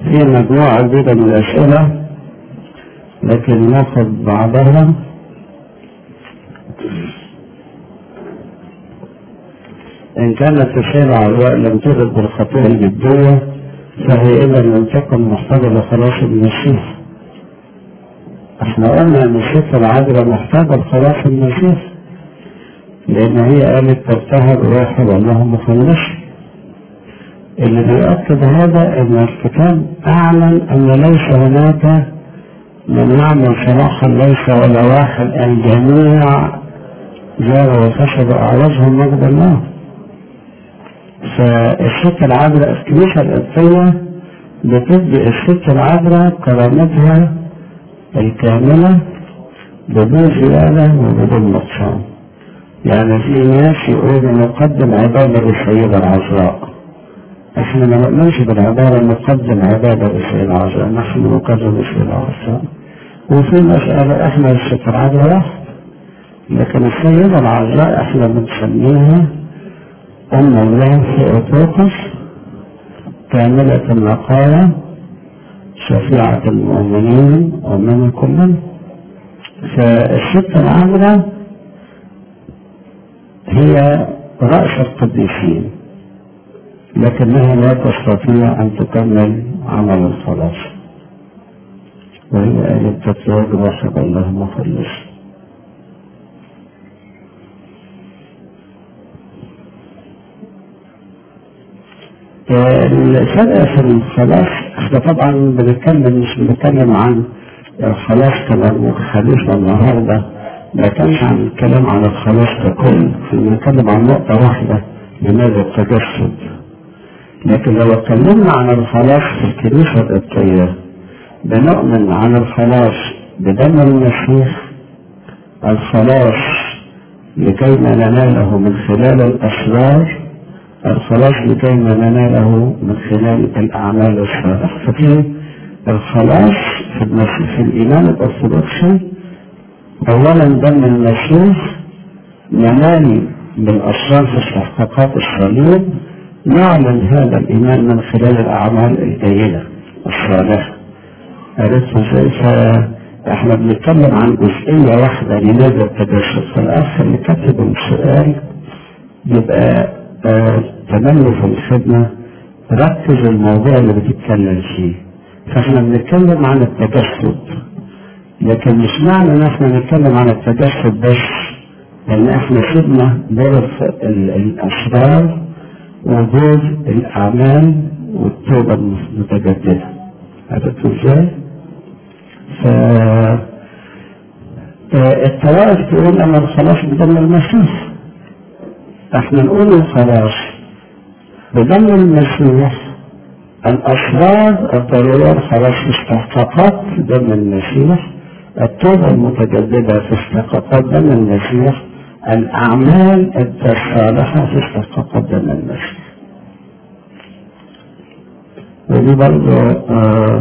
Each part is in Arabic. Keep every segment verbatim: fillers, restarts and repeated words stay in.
في مجموعة جديدة من الأسئلة لكن ناخد بعضها. إن كانت السيرة عرواء لم ترد بالخطيئة الجدية فهي إذا لم تكن محتاجة لخلاص المسيح. احنا قلنا ان الست العذراء محتاجة لخلاص المسيح لأن هي قالت تبتهج روحي والله مخلص. اللي بيؤكد هذا ان الكتاب اعلن ان ليس هناك من يعمل صلاحا ليس ولا واحد، الجميع زاروا وكسبوا اعراضهم مجد الله. فالست العذراء الكنيسة القبطية بتدي الست العذراء كرامتها الكاملة بدون زيادة وبدون نقصان. يعني في ناس يقولوا نقدم عبادة للسيدة العذراء، احنا ما نؤمنش بالعبارة نقدم عبادة للسيدة العذراء، نحن نقدم للسيدة العذراء. وفي مسألة احنا الست العذراء لكن السيدة العذراء احنا بنسميها أم الله في أطوقس كاملة النقايا شفيعة المؤمنين ومن كلهم. فالست العذراء هي رأس القديسين لكنها لا تستطيع أن تكمل عمل الخلاص، وهي قالت تتوج وحد الله مخلص. الفرق في الخلاص احنا طبعا بنتكلم مش بنتكلم عن الخلاص كما حديثنا النهارده، ما كانش عن الكلام عن الخلاص ككل، بنتكلم عن نقطة واحدة لماذا التجسد. لكن لو اتكلمنا عن الخلاص في الكنيسة القبطية بنؤمن عن الخلاص بدم المسيح، الخلاص لكيما نناله من خلال الأسرار، الخلاص لكيما نناله من خلال الأعمال الصالحة. ففي الخلاص في المسيح في الإيمان الأرثوذكسي أولا دم المسيح ننال بالأسرار في استحقاقات الصليب، نعلن هذا الإيمان من خلال الأعمال الجيدة الصالحة. عرفتوا ازاي؟ فاحنا بنتكلم عن جزئية واحدة لماذا التجسد. فالأخ اللي كتب السؤال يبقى آه تملي في الخدمة ركز الموضوع اللي بتتكلم فيه. فاحنا بنتكلم عن التجسد لكن مش معنى ان احنا نتكلم عن التجسد بس لان احنا سيبنا دور الاسرار ودور الاعمال والتوبة المتجددة. عرفتوا ازاي؟ فالطوائف تقول ان الخلاص بدم المسيح، احنا نقول الخلاص بدم المسيح، الاسرار الضرورية الخلاص في استحقاقات دم المسيح، التوبة المتجددة في استحقاقات دم المسيح، الاعمال الصالحة في استحقاقات دم المسيح. ودي برضه آه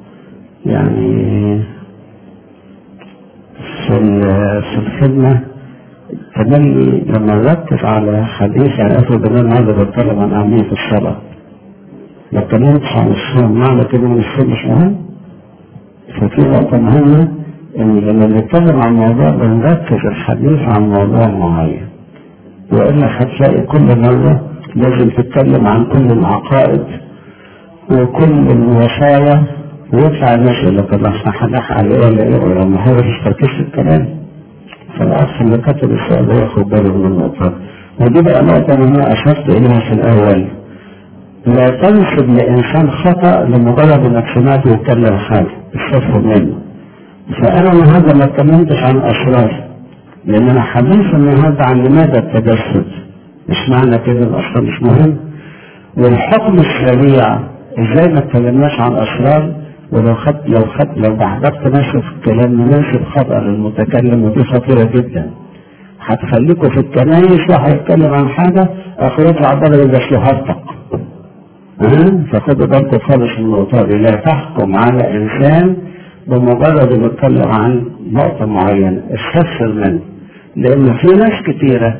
يعني في في الخدمة تملي لما نركز على حديث يعني افرض ان انا عايز اتكلم عن اهمية الصلاة ما اتكلمتش عن الصوم، معنى كده ان الصوم مش مهم. ففي نقطة مهمة ان لما نتكلم عن موضوع بنركز الحديث عن موضوع معين، والا هتلاقي كل مرة لازم تتكلم عن كل العقائد وكل الوصايا ويطلع الناس يقول لك الله احنا هنحكي على ايه ولا ايه ولا ما هو مش تركيز في الكلام. فالاخ اللي كتب السؤال ده ياخد باله من النقطة. ودي بقى نقطة انا اشرت اليها في الاول، لا تنسب لانسان خطأ لمجرد انك سمعته يتكلم حاجة استفهم منه. فانا النهارده ما اتكلمتش عن اسرار لان انا حديث النهارده عن لماذا التجسد، مش معنى كده الاسرار مش مهم. والحكم السريع ازاي ما اتكلمناش عن اسرار، ولو خدت لو خدت لو بحضرت نفسه في الكلام نناسب خطأ للمتكلم ودي خطيرة جدا. هتخليكوا في الكنايس واحد يتكلم عن حاجة اخر يطلع بره يبقى شهادتك. أه؟ فخدوا بالكم خالص من النقطة دي، لا تحكم على انسان بمجرد انه يتكلم عن نقطة معينة، استفسر منه. لان في ناس كتيرة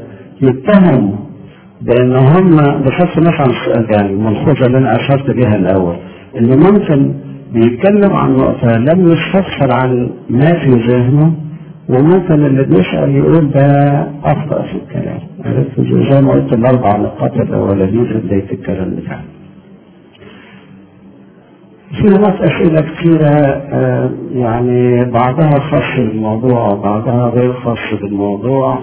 يتهموا بان هم بصرف الناس عن السؤال يعني الملحوظة اللي انا اشرت بيها الاول، اللي ممكن بيتكلم عن نقطة لم يستفسر عن ما في ذهنه، وممكن اللي بيسأل يقول ده أخطأ في الكلام. عرفت زي ما قلت الأربع نقاط الأولانيين في بداية الكلام بتاعنا. في نقاط أسئلة كثيرة آه يعني بعضها خاص بالموضوع وبعضها غير خاص بالموضوع.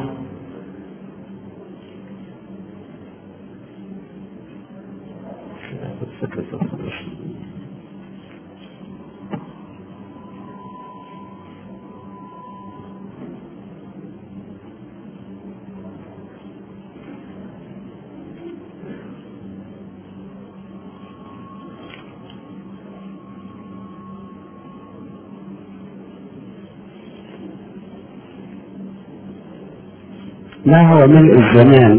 ما هو ملء الزمان؟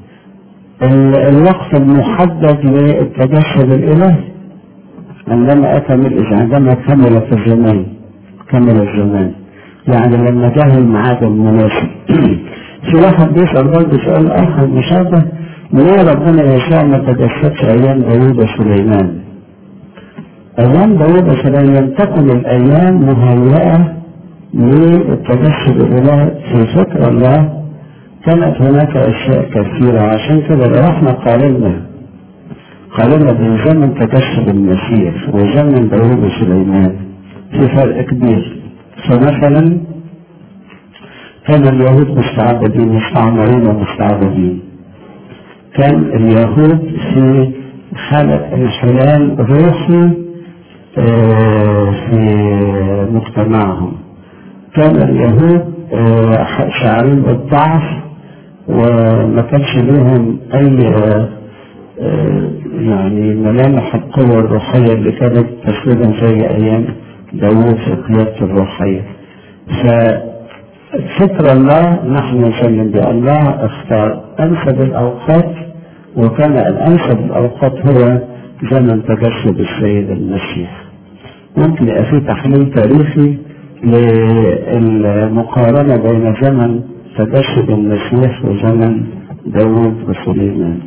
الوقت المحدد للتجسد الإلهي عندما أتى ملء الزمان، عندما كمل في الزمان، كمل الزمان يعني لما جاء الميعاد المناسب. في واحد بيسأل برضه سؤال آخر مشابه، ليه ربنا يسوع ما تجسدش أيام داوود وسليمان؟ أيام داوود وسليمان لم تكن الأيام مهيئة للتجسد الإلهي في فكر الله. كانت هناك أشياء كثيرة، عشان كده لو احنا قارنا قارنا بين زمن تجسد المسيح وزمن داوود وسليمان في فرق كبير. فمثلا كان اليهود مستعبدين مستعمرين ومستعبدين، كان اليهود في حالة انحلال روحي في مجتمعهم، كان اليهود شاعرين بالضعف وما كانش لهم اي يعني ملامح القوة الروحية اللي كانت تسودا زي ايام داوود في قيادة الروحية. ففكر الله نحن نسلم بالله اختار انسب الاوقات، وكان الانسب الاوقات هو زمن تجسد السيد المسيح. ممكن يبقى في تحليل تاريخي للمقارنة بين زمن تجسد المسيح وزمن داوود وسليمان.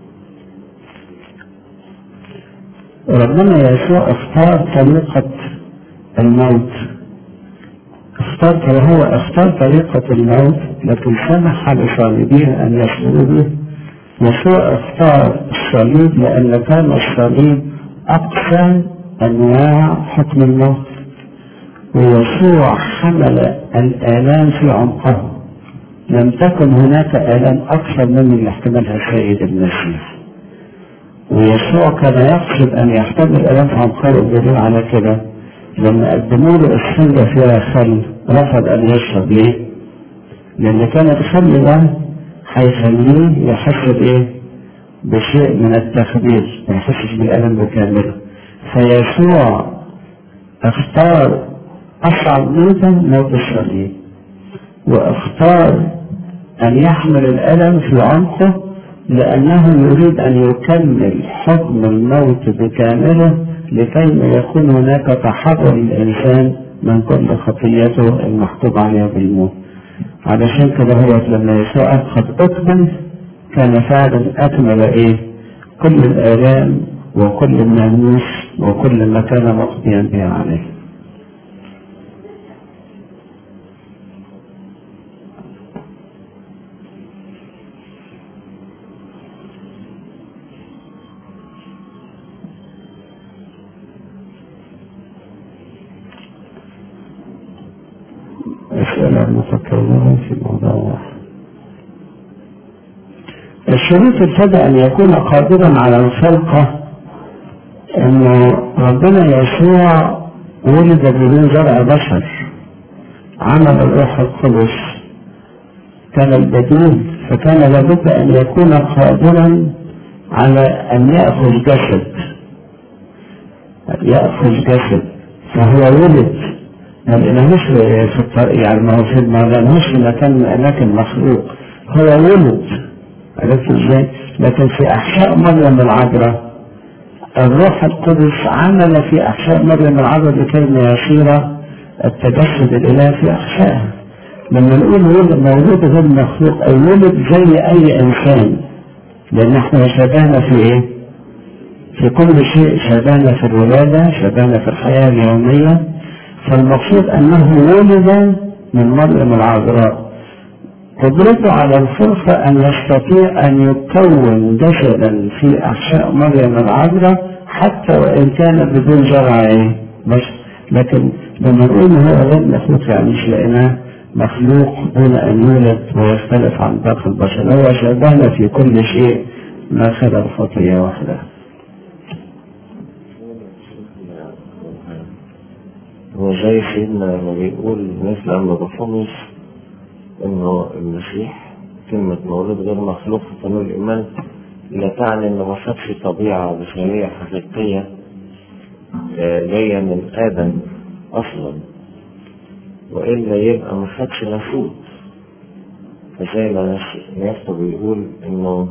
ربنا يسوع اختار طريقة الموت، اختار هو اختار طريقة الموت، لكن سمح لصليبيه ان يصلوا به. يسوع اختار الصليب لان كان الصليب اقصى انواع حكم الموت، ويسوع حمل الآلام في عمقه. لم تكن هناك آلام أكثر من اللي احتملها السيد المسيح، ويسوع كان يقصد أن يحتمل الآلام في عمقه. الدليل على كده لما قدموا له السنة فيها خل رفض أن يشرب. ليه؟ لأن كان الخل ده هيخليه يحس بإيه؟ بشيء من التخدير، ما يحسش بالألم بكامله. فيسوع اختار أصعب موتا موت الصليب، واختار أن يحمل الألم في عمقه لأنه يريد أن يكمل حكم الموت بكامله، لكي ما يكون هناك تحرر الإنسان من كل خطيته المحكوم عليها بالموت. علشان كده هو لما يسوع قد أكمل كان فعلا أكمل إيه؟ كل الآلام وكل الناموس وكل ما كان مقضيا به عليه. أسئلة متكررة في موضوع واحد. الشروط ابتدى أن يكون قادرا على الخلقة، أن ربنا يسوع ولد بدون زرع بشر، عمل الروح القدس، كان البديل، فكان لابد أن يكون قادرا على أن يأخذ جسد يأخذ جسد فهو ولد. ما لقيناهوش في الطريق، يعني ما هو في ما لقيناهوش في مكان أماكن مخلوق، هو ولد. عرفت ازاي؟ لكن في أحشاء مريم العذراء الروح القدس عمل في أحشاء مريم العذراء لكي يصير التجسد الإلهي في أحشائها. لما نقول ولد مولود غير مخلوق أي ولد زي أي إنسان، لأن احنا شبهنا في إيه؟ في كل شيء شبهنا في الولادة، شبهنا في الحياة اليومية. فالمقصود أنه ولد من مريم العذراء، قدرته على الفرصة أن يستطيع أن يكون جسدا في أحشاء مريم العذراء حتى وإن كان بدون جرعة بس. لكن لما نقول هو غير مخلوق يعني مش لقيناه مخلوق دون أن يولد ويختلف عن باقي البشر، هو شبهنا في كل شيء ما خلا الخطية وحدها. هو زي سيدنا لما بيقول مثل أن بطفمس إنه المسيح كلمة مولود غير مخلوق في قانون الإيمان لا تعني إنه ما خدش طبيعة بشرية حقيقية جاية من آدم أصلا، وإلا يبقى ما خدش ناسوت. فزي ما نفسه بيقول إنه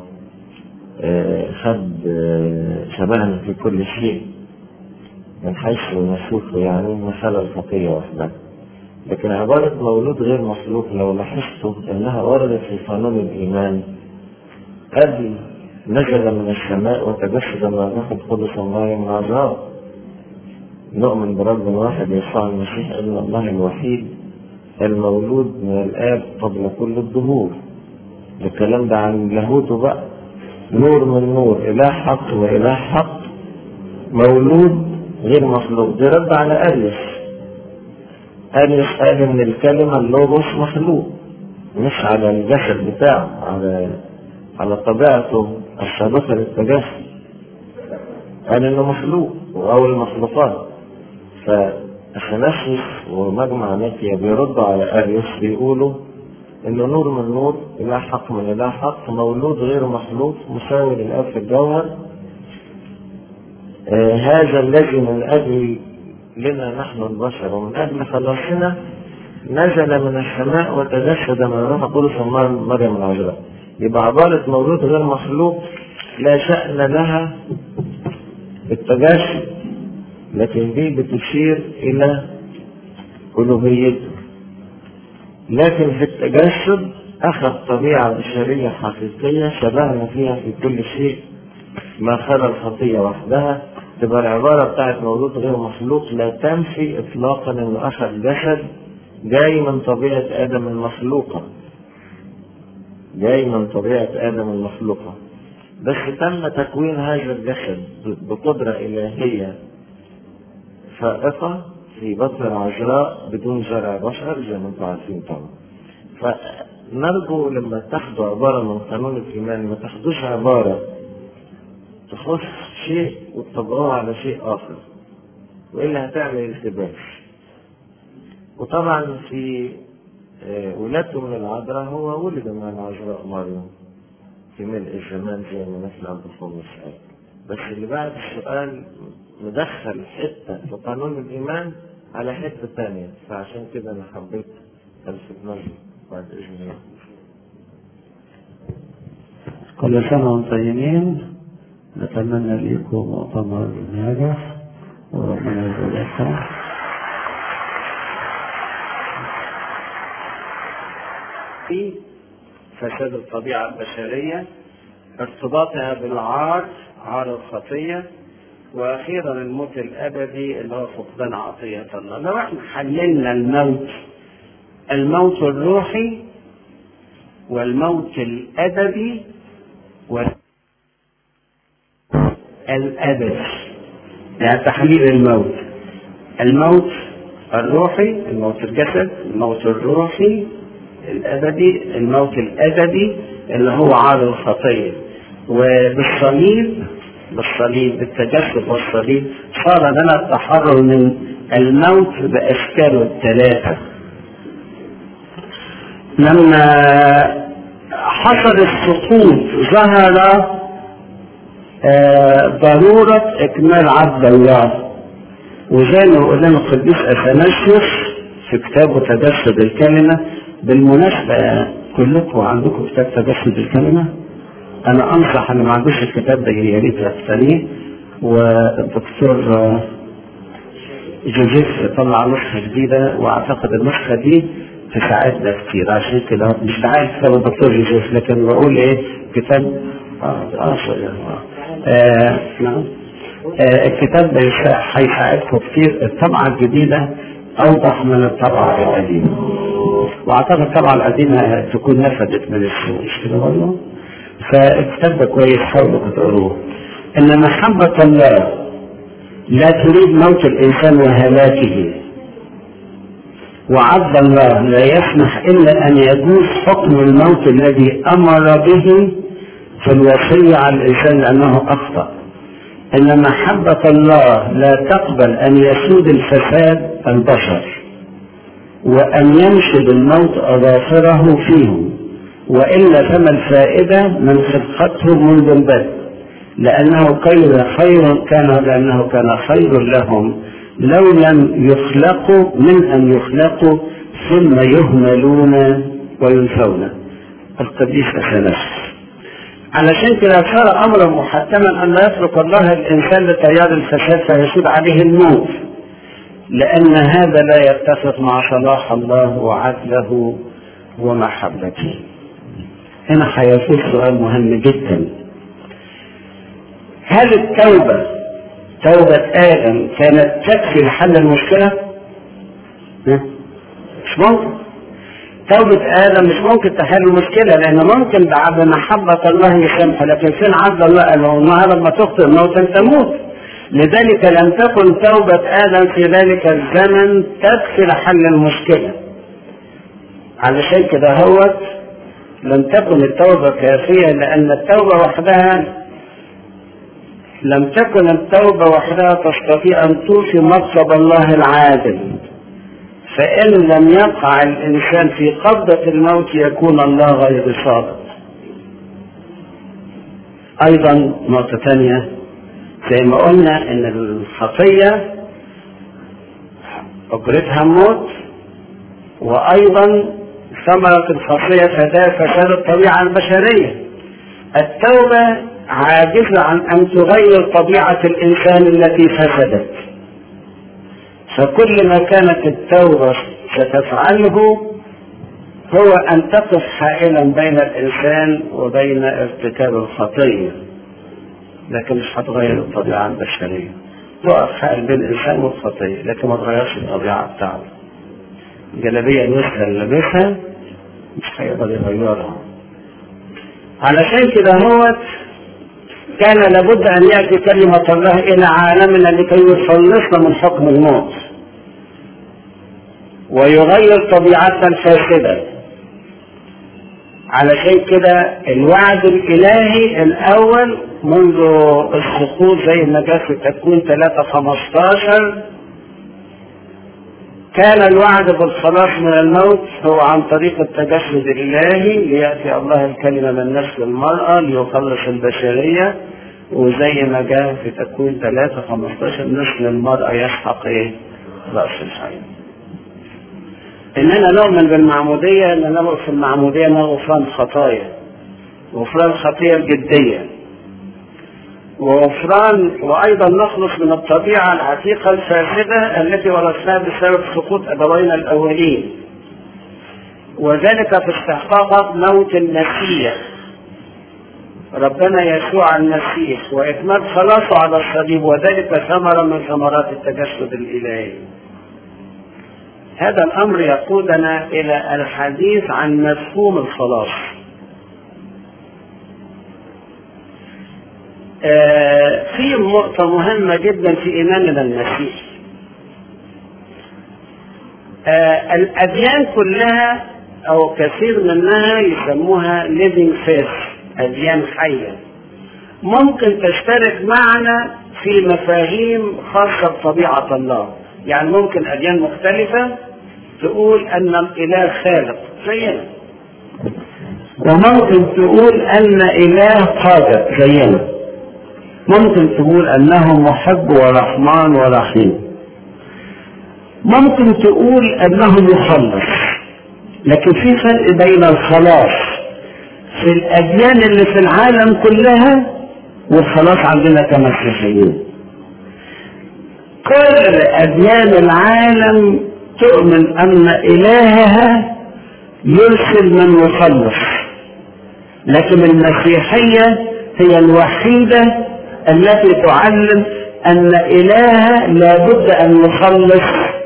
خد شبهنا في كل شيء من حيث ناسوته، يعني ما خلى الخطية وحدها. لكن عبارة مولود غير مخلوق لو لاحظتوا انها وردت في قانون الايمان قبل نزل من السماء وتجسد من الروح القدس ومريم العذراء. نؤمن برب واحد يسوع المسيح ابن الله الوحيد المولود من الاب قبل كل الظهور. الكلام ده عن لاهوته بقى، نور من نور، اله حق واله حق، مولود غير مخلوق. دي رد على اريس. اريس قال ان الكلمه اللوغوس مخلوق، مش على الجسد بتاعه، على على طبيعته السابقه للتجسد. قال انه مخلوق او المخلوقات. فاثناسيوس ومجمع نيقيا بيردوا على اريس، بيقولوا انه نور من نور، اله حق من اله حق، مولود غير مخلوق، مساوي للاب في الجوهر. آه هذا الذي من اجل لنا نحن البشر ومن اجل خلاصنا نزل من السماء وتجسد من الروح القدس ومريم العذراء. يبقى عبارة مولود غير مخلوق لا شأن لها التجسد، لكن دي بتشير الى الوهيته. لكن في التجسد اخذ طبيعة بشرية حقيقية شبهنا فيها في كل شيء ما خلا الخطية وحدها. تبقى العبارة بتاعت مولود غير مخلوق لا تنفي اطلاقا انه اخذ جسد جاي من طبيعة ادم المخلوقة، جاي من طبيعة ادم المخلوقة، بس تم تكوين هذا الجسد بقدرة الهية فائقة في بطن العذراء بدون زرع بشر زي ما انتم عارفين طبعا. فنرجو لما تاخدوا عبارة من قانون الايمان ما تاخدوش عبارة تخص شيء وتطبقوها على شيء اخر، والا هتعمل التباس. وطبعا في ولادته من العذراء هو ولد من العذراء مريم في ملء الزمان زي ما مثل عبد الخالق قال. بس اللي بعد السؤال مدخل حته في قانون الايمان على حته ثانيه، فعشان كده انا حبيت الفت نظري بعد اذن الله. كل سنه وانتم طيبين. نتمنى لكم مؤتمر ناجح وربنا يرزقكم. في فساد الطبيعة البشرية، ارتباطها بالعار، عار الخطية، واخيرا الموت الابدي اللي هو فقدان عطية الله. لو احنا حللنا الموت، الموت الروحي والموت الابدي والابدي، يعني تحليل الموت، الموت الروحي، الموت الجسد، الموت الروحي الابدي، الموت الابدي اللي هو عار الخطيه. وبالصليب، بالصليب بالتجسد والصليب صار لنا التحرر من الموت باشكاله الثلاثه. لما حصل السقوط ظهر آه ضروره اكمال عبد الله، وزي ما قلنا القديس اثناسيوس في كتابه تجسد الكلمه. بالمناسبة كلكم عندكم كتاب تجسد الكلمة، أنا أنصح اللي ما عندوش الكتاب ده يا ريت يقتنيه. والدكتور جوزيف طلع نسخة جديدة، وأعتقد النسخة دي تساعدنا كتير. عشان كده مش دعاية كتاب الدكتور جوزيف، لكن بقول إيه كتاب آه آه, آه, آه نعم آه الكتاب هيساعدكم كتير. الطبعة الجديدة أوضح من الطبعة القديمة، وأعتقد الطبعة القديمة تكون نفدت من السوق، مش كده برضه؟ فالكتاب ده كويس، حاولوا تقروه. إن محبة الله لا تريد موت الإنسان وهلاكه، وعدل الله لا يسمح إلا أن يجوز حكم الموت الذي أمر به في الوصية على الإنسان لأنه أخطأ. إن محبة الله لا تقبل أن يسود الفساد البشر وأن ينشد الموت أظافره فيهم، وإلا فما الفائدة من خلقتهم منذ البدء، لأنه خير خير كان لأنه كان خير لهم لو لم يخلقوا من أن يخلقوا ثم يهملون وينسون. القديس أثناسيوس. علشان كده صار أمرا محتما أن لا يترك الله الإنسان لتيار الفساد فيسود عليه الموت، لأن هذا لا يتفق مع صلاح الله وعدله ومحبته. هنا هيكون سؤال مهم جدا: هل التوبة توبة آدم كانت تكفي لحل المشكلة؟ مش ممكن. توبة آدم مش ممكن تحل المشكلة، لأن ممكن بعد محبة الله يسامحه، لكن فين عدل الله؟ قال له النهار لما تخطئ موتا تموت. لذلك لم تكن توبة آدم في ذلك الزمن تكفي لحل المشكلة. علشان كده هو لم تكن التوبة كافية، لأن التوبة وحدها لم تكن التوبة وحدها تستطيع أن توفي مقصد الله العادل. فإن لم يقع الإنسان في قبضة الموت يكون الله غير صادق. أيضا نقطة ثانية زي ما قلنا إن الخطية أجرتها موت، وأيضا ثمرة الخطية فساد الطبيعة البشرية. التوبة عاجزة عن أن تغير طبيعة الإنسان التي فسدت، فكل ما كانت التوبة ستفعله هو أن تقف حائلا بين الإنسان وبين ارتكاب الخطية، لكن مش هتغير الطبيعة البشرية. تقف حائل بين الإنسان والخطية لكن ما تغيرش الطبيعة بتاعته. الجلابية الوسخة اللي لابسها مش هيقدر يغيرها. علشان كده هو كان لابد أن يأتي كلمة الله إلى عالمنا لكي يخلصنا من حكم الموت ويغير طبيعتنا الفاسدة. علشان كده الوعد الإلهي الأول منذ السقوط زي ما جاء في تكوين ثلاثة خمستاشر كان الوعد بالخلاص من الموت هو عن طريق التجسد الإلهي، ليأتي الله الكلمة من نسل المرأة ليخلص البشرية. وزي ما جاء في تكوين ثلاثة خمستاشر نسل المرأة يسحق ايه؟ رأس الحياة. إننا نؤمن بالمعمودية، إن نؤمن في المعمودية غفران خطايا، غفران الخطية الجدية، وغفران وأيضا نخلص من الطبيعة العتيقة الفاسدة التي ورثناها بسبب سقوط أبوينا الأولين، وذلك في استحقاق موت المسيح ربنا يسوع المسيح وإكمال خلاصه على الصليب، وذلك ثمرة من ثمرات التجسد الإلهي. هذا الأمر يقودنا إلى الحديث عن مفهوم الخلاص. آه في نقطة مهمة جدا في إيماننا المسيح. آه الأديان كلها أو كثير منها يسموها living faith، أديان حية، ممكن تشترك معنا في مفاهيم خاصة بطبيعة الله. يعني ممكن أديان مختلفة تقول أن الإله خالق زينا، وممكن تقول أن إله قادر زينا، ممكن تقول أنه محب ورحمن ورحيم، ممكن تقول أنه يخلص. لكن في فرق بين الخلاص في الأديان اللي في العالم كلها والخلاص عندنا كمسيحيين. كل أديان العالم تؤمن أن إلهها يرسل من يخلص، لكن المسيحية هي الوحيدة التي تعلم أن إله لابد أن يخلص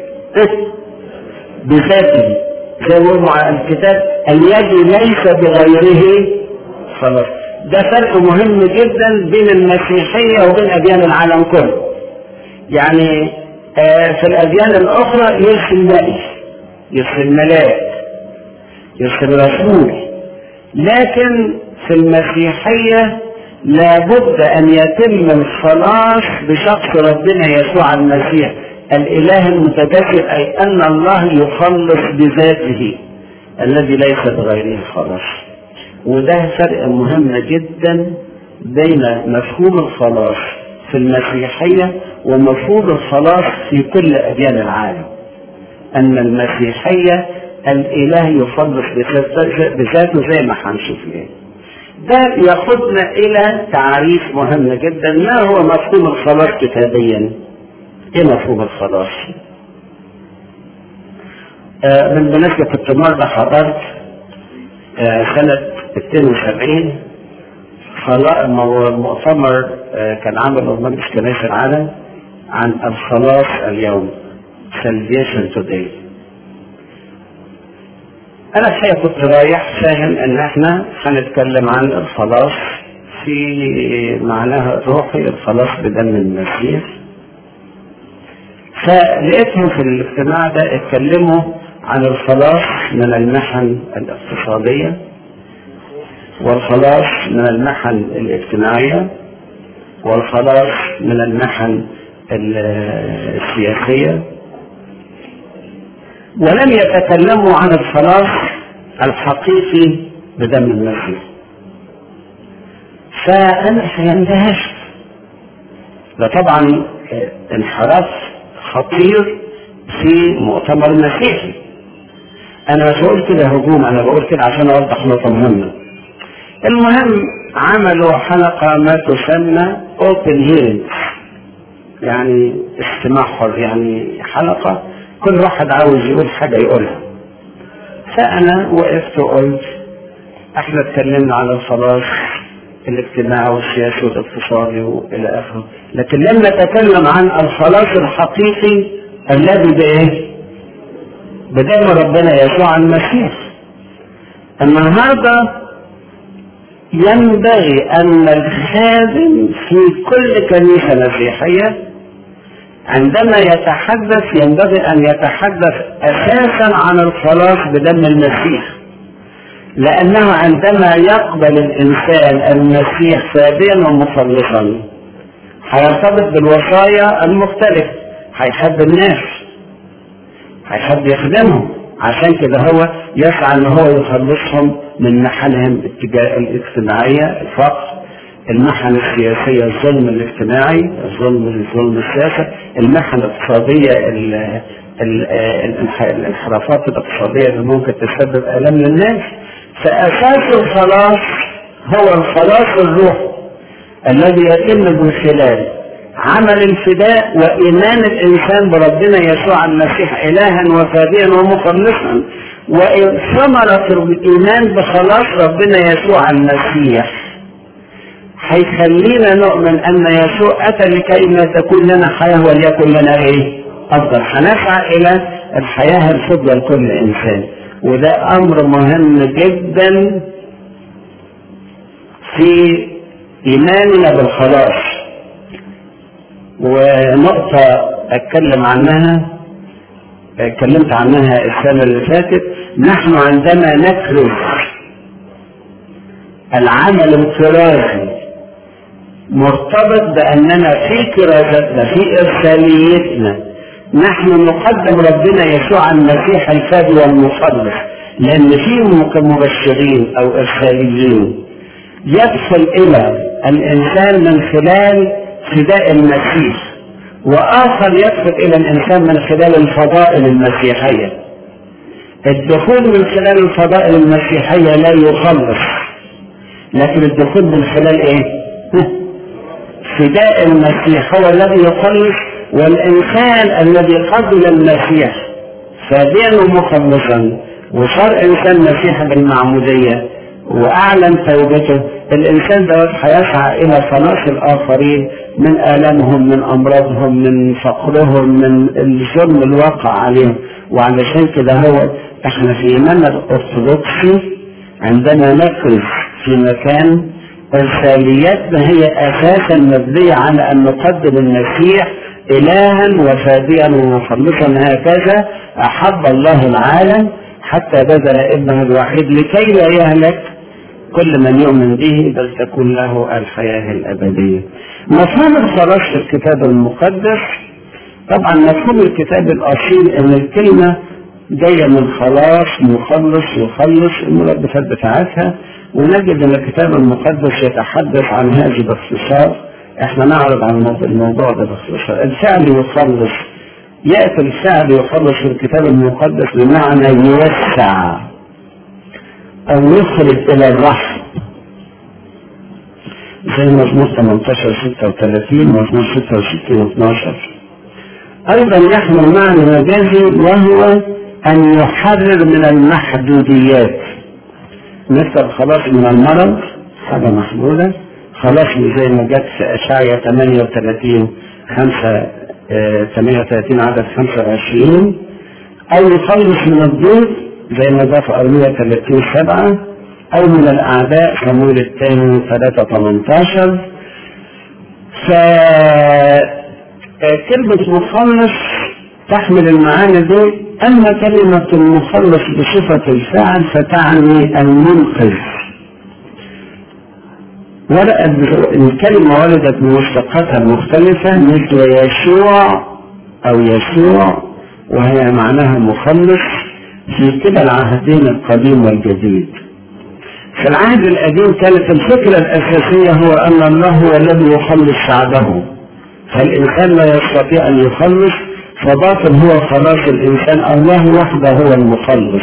بذاته، زي ما يقول الكتاب الذي ليس بغيره خلاص. ده فرق مهم جدا بين المسيحية وبين أديان العالم كله. يعني آه في الأديان الأخرى يرسل نبي، يرسل ملاك، يرسل رسول، لكن في المسيحية لابد أن يتم الخلاص بشخص ربنا يسوع المسيح الإله المتجسد، أي أن الله يخلص بذاته الذي ليس بغيره خلاص. وده فرق مهم جدا بين مفهوم الخلاص في المسيحية ومفهوم الخلاص في كل أديان العالم. أن المسيحية الإله يخلص بذاته زي ما هنشوف ليه. ده ياخدنا إلى تعريف مهم جدا، ما هو مفهوم الخلاص كتابيا؟ إيه مفهوم الخلاص؟ آه بالمناسبة كنت مرة حضرت آه سنة اثنين وسبعين مؤتمر آه كان عامله مجلس كنائس العالم عن الخلاص اليوم، Salvation Today. أنا الحقيقة كنت رايح فاهم إن إحنا هنتكلم عن الخلاص في معناها الروحي، الخلاص بدم المسيح. فلقيتهم في الاجتماع ده اتكلموا عن الخلاص من المحن الاقتصادية، والخلاص من المحن الاجتماعية، والخلاص من المحن السياسية، ولم يتكلموا عن الخلاص الحقيقي بدم المسيح. فأنا اندهشت. ده طبعا انحراف خطير في مؤتمر مسيحي. انا مش بقول كده هجوم، انا بقول كده عشان اوضح نقطة مهمة. المهم عملوا حلقة ما تسمى open hearing، يعني استماع حر، يعني حلقة كل واحد عاوز يقول حاجة يقولها. فانا وقفت وقلت احنا اتكلمنا على الخلاص الاجتماعي والسياسي والاقتصادي والى اخره، لكن لم نتكلم عن الخلاص الحقيقي الذي بايه؟ بدم ربنا يسوع المسيح. النهارده ينبغي ان الخادم في كل كنيسه مسيحيه عندما يتحدث ينبغي ان يتحدث اساسا عن الخلاص بدم المسيح، لأنه عندما يقبل الإنسان المسيح فاديا ومخلصا هيرتبط بالوصايا المختلفة، هيحب الناس، هيحب يخدمهم، عشان كده هو يسعى ان هو يخلصهم من محنهم الاجتماعية، الفقر، المحن السياسية، الظلم الاجتماعي، الظلم الظلم السياسي، المحن الاقتصادية، الانحرافات الاقتصادية اللي ممكن تسبب آلام للناس. فأساس الخلاص هو الخلاص الروحي الذي يتم من خلال عمل الفداء وإيمان الإنسان بربنا يسوع المسيح إلها وفاديا ومخلصا، وثمرة الإيمان بخلاص ربنا يسوع المسيح هيخلينا نؤمن أن يسوع أتى لكي ما تكون لنا حياة وليكن لنا إيه؟ أفضل. هنسعى إلى الحياة الفضلى لكل إنسان، وده أمر مهم جدا في إيماننا بالخلاص. ونقطة أتكلم عنها اتكلمت عنها السنة اللي فاتت، نحن عندما نكرز العمل الكرازي مرتبط بأننا في كرازتنا في إرساليتنا نحن نقدم ربنا يسوع المسيح الفادي والمخلص، لأن فيهم كمبشرين أو إرساليين يدخل إلى الإنسان من خلال فداء المسيح، وآخر يدخل إلى الإنسان من خلال الفضائل المسيحية. الدخول من خلال الفضائل المسيحية لا يخلص، لكن الدخول من خلال إيه؟ فداء المسيح هو الذي يخلص، والإنسان الذي قبل المسيح فاديا ومخلصا وصار إنسان مسيح بالمعمودية وأعلن توبته الإنسان دوت هيسعى إلى خلاص الآخرين من آلامهم، من أمراضهم، من فقرهم، من الظلم الواقع عليهم. وعلشان كده هو احنا في إيماننا الأرثوذكسي عندما نقف في مكان إرسالياتنا هي أساسا مبنية على أن نقدم المسيح إلها وفاديا ومخلصا، هكذا أحب الله العالم حتى بذل ابنه الوحيد لكي لا يهلك كل من يؤمن به بل تكون له الحياة الأبدية. مفهوم الخلاص في الكتاب المقدس، طبعا مفهوم الكتاب الأصيل أن الكلمة جاية من خلاص، مخلص، يخلص، المرادفات بتاعتها، ونجد أن الكتاب المقدس يتحدث عن هذه باختصار. احنا نعرض عن الموضوع ده باختصار. الفعل يخلص، يأتي الفعل يخلص في الكتاب المقدس بمعنى يوسع أو يخرج إلى الرحم، زي مزمور ثمانية عشر ستة وثلاثين ومزمور ستة وستين واثناشر. أيضا يحمل معنى مجازي وهو أن يحرر من المحدوديات، مثل خلاص من المرض حاجة محدودة، خلاص زي ما جت في أشعياء ثمانية وثلاثين خمسة ثمانية وثلاثين عدد خمسة وعشرين، أو يخلص من الضيق زي ما جاء في أرمية ثلاثين سبعة، أو من الأعداء صمويل الثاني ثلاثة ثمانية عشر. فكلمة مخلص تحمل المعاني دي. أما كلمة المخلص بصفة الفعل فتعني المنقذ. الكلمة ولدت بمشتقاتها المختلفة مثل يسوع أو يسوع، وهي معناها مخلص في كلا العهدين القديم والجديد. في العهد القديم كانت الفكرة الأساسية هو أن الله هو الذي يخلص شعبه، فالإنسان لا يستطيع أن يخلص، فباطل هو خلاص الإنسان، الله وحده هو المخلص.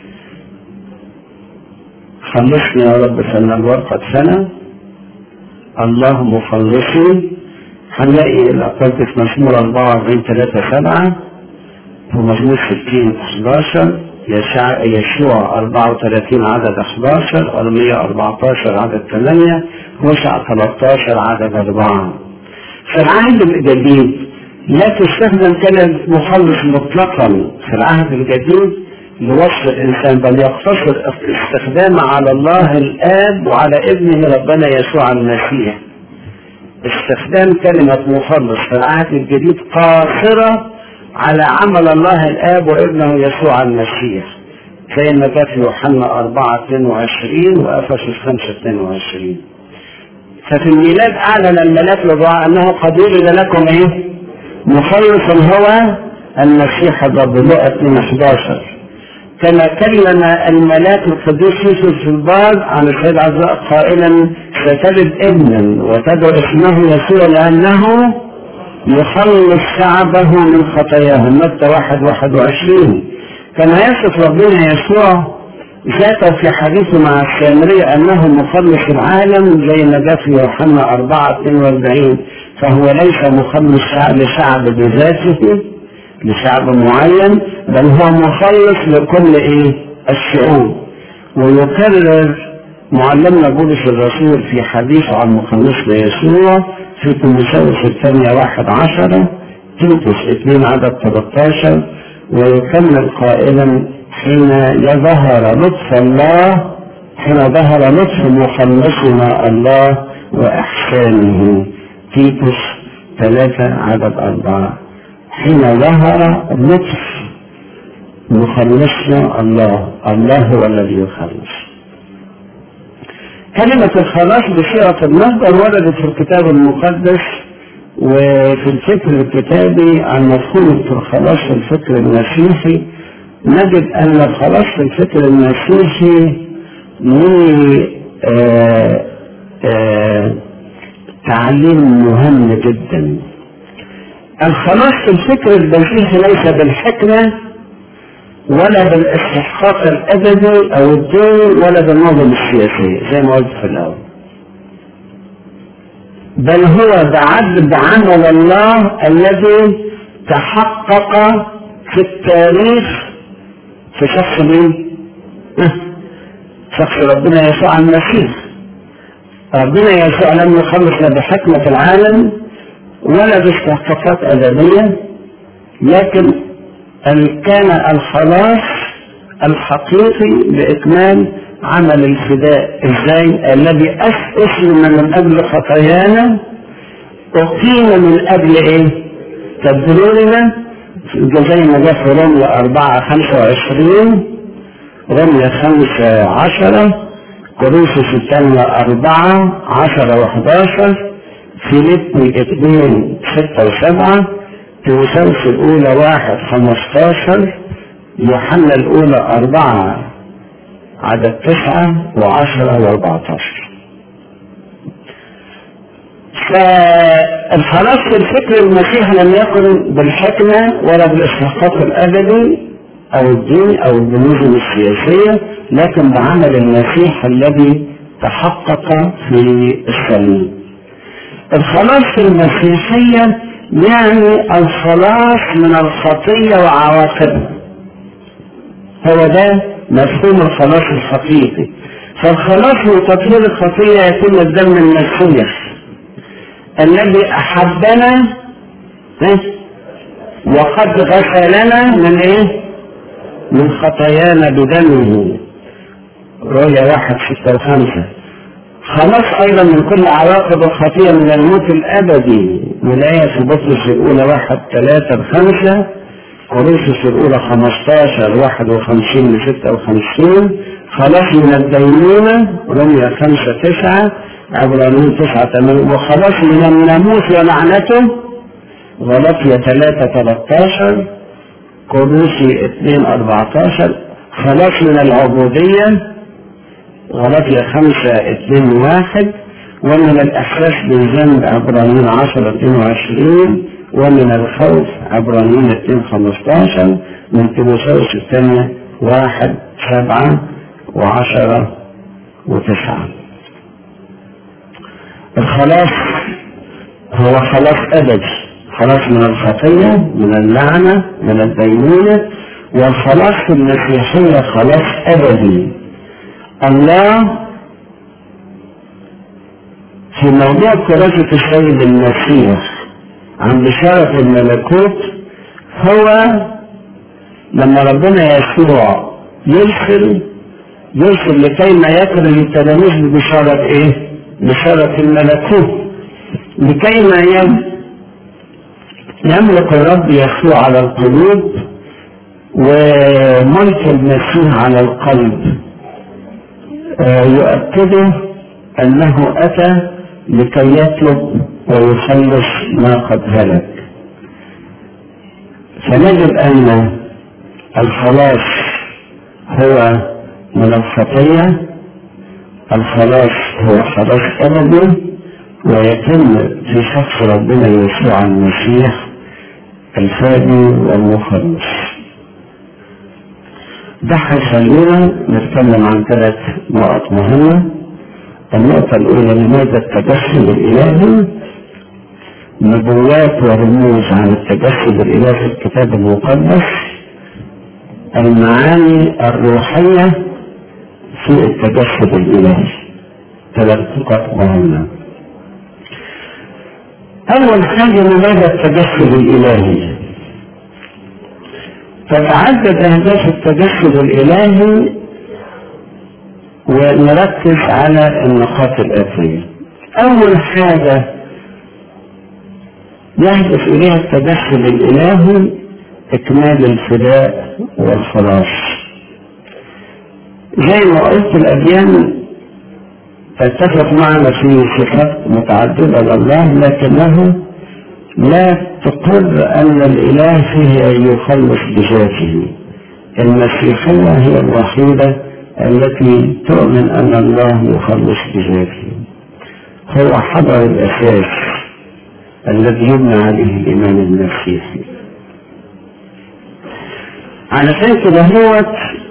خلصني يا رب سنة الورقة سنة، الله مخلصي. هنلاقي الأقوال في مزمور أربعة وأربعين ثلاثة سبعة، ومزمور ستين أحد عشر، يشوع أربعة وثلاثين عدد أحد عشر، أرمية أربعة عشر عدد ثمانية، هوشع ثلاثة عشر عدد أربعة. في العهد الجديد لا تستخدم كلمة مخلص مطلقا في العهد الجديد لوصف الإنسان، بل يقتصر استخدامه على الله الآب وعلى ابنه ربنا يسوع المسيح. استخدام كلمة مخلص في العهد الجديد قاصرة على عمل الله الآب وابنه يسوع المسيح، زي ما جاء في يوحنا أربعة اثنين وعشرين وأفسس خمسة اثنين وعشرين. ففي الميلاد أعلن الملاك للرعاة أنه قد ولد لكم إيه؟ مخلص هو المسيح الرب، لقى اثنين أحد عشر. كما كلم الملاك القديس يوسف في البار عن السيد عزراء قائلا ستلد ابنا وتدعو اسمه يسوع لأنه يخلص شعبه من خطاياهم، متى واحد واحد وعشرين. كان يصف ربنا يسوع ذاته في حديثه مع السامرية أنه مخلص العالم زي ما جاء في يوحنا أربعة اثنين وأربعين، فهو ليس مخلص لشعب بذاته لشعب معين، بل هو مخلص لكل ايه الشعوب. ويكرر معلمنا بولس الرسول في حديثه عن مخلصنا يسوع في تيموثاوس الثانية واحد عشرة، تيتوس اثنين عدد ثلاثة عشر، ويكمل قائلا حين يظهر لطف الله حين ظهر لطف مخلصنا الله وإحسانه، تيتوس ثلاثة عدد أربعة. حين ظهر لطف مخلصنا الله، الله هو الذي يخلص. كلمة الخلاص بصيغة المصدر وردت في الكتاب المقدس وفي الفكر الكتابي عن مفهوم الخلاص في الفكر المسيحي. نجد أن الخلاص في الفكر المسيحي له آه آه تعليم مهم جدا. الخلاص في الفكر المسيحي ليس بالحكمة ولا بالاستحقاق الأبدي أو الدين ولا بالنظم السياسي زي ما قلت في الأول، بل هو بعد عمل الله الذي تحقق في التاريخ في شخص مين؟ شخص ربنا يسوع المسيح. ربنا يسوع لم يخلصنا بحكمة العالم ولا باستحقاقات أدبية، لكن كان الخلاص الحقيقي بإكمال عمل الفداء. ازاي؟ الذي أسلم من أجل خطايانا أقيم من أجل إيه؟ تبريرنا، زي ما جاء في رمية أربعة خمسة وعشرين، رمية خمسة عشرة، كورنثوس الثانية أربعة عشرة وحداشر، فيليبي اثنين ستة وسبعة، تيموثاوس الأولى واحد خمستاشر، يوحنا الأولى أربعة عدد تسعة وعشرة وأربعتاشر. فالخلاص في الفكر المسيح لم يكن بالحكمة ولا بالاستحقاق الأدبي أو الدين أو البنوزم السياسية، لكن بعمل المسيح الذي تحقق في الصليب. الخلاص في المسيحية يعني الخلاص من الخطية وعواقبها، هو ده مفهوم الخلاص الحقيقي. فالخلاص من تطهير الخطية يكون الدم المسيح الذي أحبنا وقد غسلنا من إيه؟ من خطايانا بدمه، رؤيا واحد ستة وخمسة. خلاص أيضا من كل عواقب الخطية من الموت الأبدي، ولاية في بطرس الأولى واحد ثلاثة بخمسة، كورنثوس الأولى خمستاشر واحد وخمسين لستة وخمسين. خلاص من الدينونة، رمية خمسة تسعة، عبرانيين تسعة ثمانية. وخلاص من الناموس ولعنته، غلاطية ثلاثة ثلاثتاشر، كولوسي اثنين أربعتاشر. خلاص من العبودية، غلاطية خمسة اثنين واحد. ومن الإحساس بالذنب، عبرانيين عشرة اثنين وعشرين. ومن الخوف، عبرانيين اثنين خمستاشر. من تيموثاوس الثانية واحد سبعة وعشرة وتسعة. الخلاص هو خلاص أبدي، خلاص من الخطية، من اللعنة، من الدينونة. والخلاص في المسيحية خلاص أبدي. الله في موضوع كراسة السيد المسيح عن بشارة الملكوت، هو لما ربنا يسوع يرسل يرسل لكي ما يكرم التلاميذ ببشارة ايه؟ بشارة الملكوت، لكي ما يملك الرب يسوع على القلوب وملك المسيح على القلب، يؤكده أنه أتى لكي يطلب ويخلص ما قد هلك. فنجد أن الخلاص هو من الخطية، الخلاص هو خلاص أبدي، ويتم في شخص ربنا يسوع المسيح الفادي والمخلص. ده هيخلينا نتكلم عن ثلاث نقط مهمة. النقطة الأولى، لماذا التجسد الإلهي؟ نبوات ورموز عن التجسد الإلهي في الكتاب المقدس. المعاني الروحية في التجسد الإلهي. ثلاث نقاط مهمة. أول حاجة، لماذا التجسد الإلهي؟ تتعدد أهداف التجسد الإلهي، ونركز على النقاط الآتية. أول حاجة يهدف إليها التجسد الإلهي إكمال الفداء والخلاص. زي ما قلت، الأديان تتفق معنا في صفات متعددة لله، لكنه لا تقر أن الإله فيه أن يخلص بذاته. المسيحية هي الوحيدة التي تؤمن أن الله يخلص بذاته. هو حجر الأساس الذي يبنى عليه الإيمان المسيحي. علشان كده هو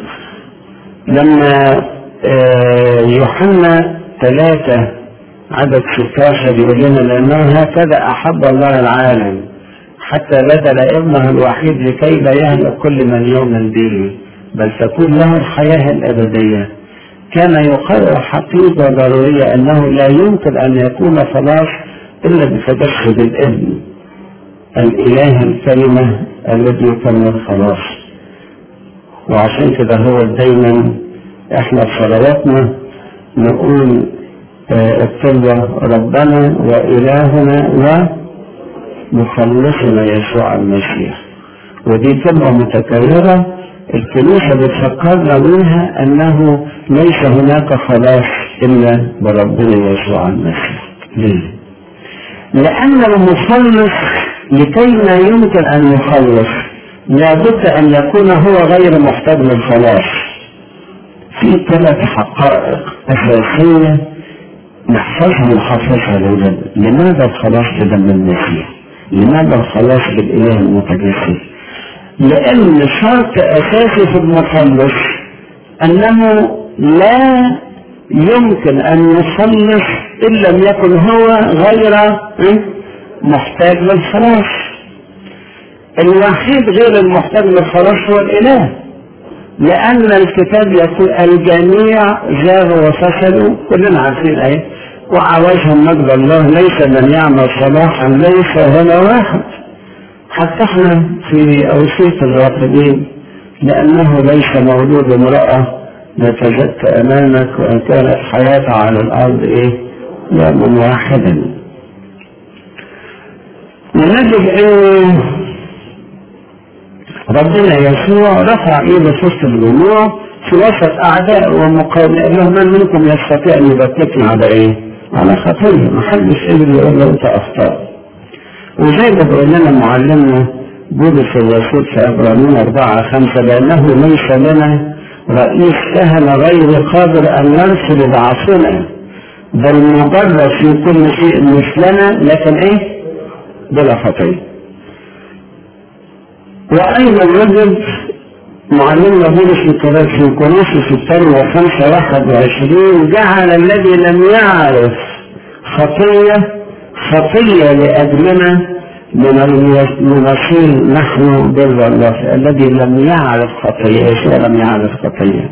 لما يوحنا ثلاثة عدد ستاشر يقول لنا: لأنه هكذا أحب الله العالم حتى بذل ابنه الوحيد لكي لا يهلك كل من يؤمن به بل تكون له الحياة الأبدية. كان يقرر حقيقة ضرورية أنه لا يمكن أن يكون خلاص إلا بتدخل الابن الإله الكلمة الذي يكمل خلاص. وعشان كده هو دايما احنا في صلواتنا نقول الطلبة ربنا وإلهنا ومخلصنا يسوع المسيح، ودي كلمة متكررة الكنيسة بتفكرنا بها أنه ليس هناك خلاص إلا بربنا يسوع المسيح. ليه؟ لأن المخلص لكي ما يمكن أن يخلص لابد أن يكون هو غير محتاج للخلاص. في ثلاث حقائق أساسية نحفظها ونحفظها لله. لماذا الخلاص بدم المسيح؟ لماذا الخلاص بالإله المتجسد؟ لأن شرط أساسي في المخلص أنه لا يمكن أن يخلص إن لم يكن هو غير محتاج للخلاص. الوحيد غير المحتاج للخلاص هو الإله، لأن الكتاب يقول الجميع زاغوا وفسدوا، كلنا عارفين ايه، وعوجهم مجد الله ليس من يعمل صلاحا ليس هنا واحد. حتى احنا في أوصية الراقدين لأنه ليس مولود امرأة نتزكى أمامك وإن كانت حياتها على الأرض إيه يوما واحدا. ونجد إن ربنا يسوع رفع إيده في وسط الجموع في وسط أعداء ومقاومين، قال لهم من منكم يستطيع أن يبكتني على إيه؟ على خطية. محدش قدر يقول له أنت أخطأت. وزي ما بيقول لنا معلمنا بولس الرسول في عبرانيين أربعة خمسة لأنه ليس لنا رئيس كهنة غير قادر أن نرسل ضعفنا بل مجرد في كل شيء مثلنا لكن إيه؟ بلا خطية. وأيضا نجد معلمنا بولس في كورنثوس الثانية خمسة واحد وعشرين جعل الذي لم يعرف خطية خطية لأجلنا لنصير نحن بر الله. الذي لم يعرف خطية، يسوع لم يعرف خطية.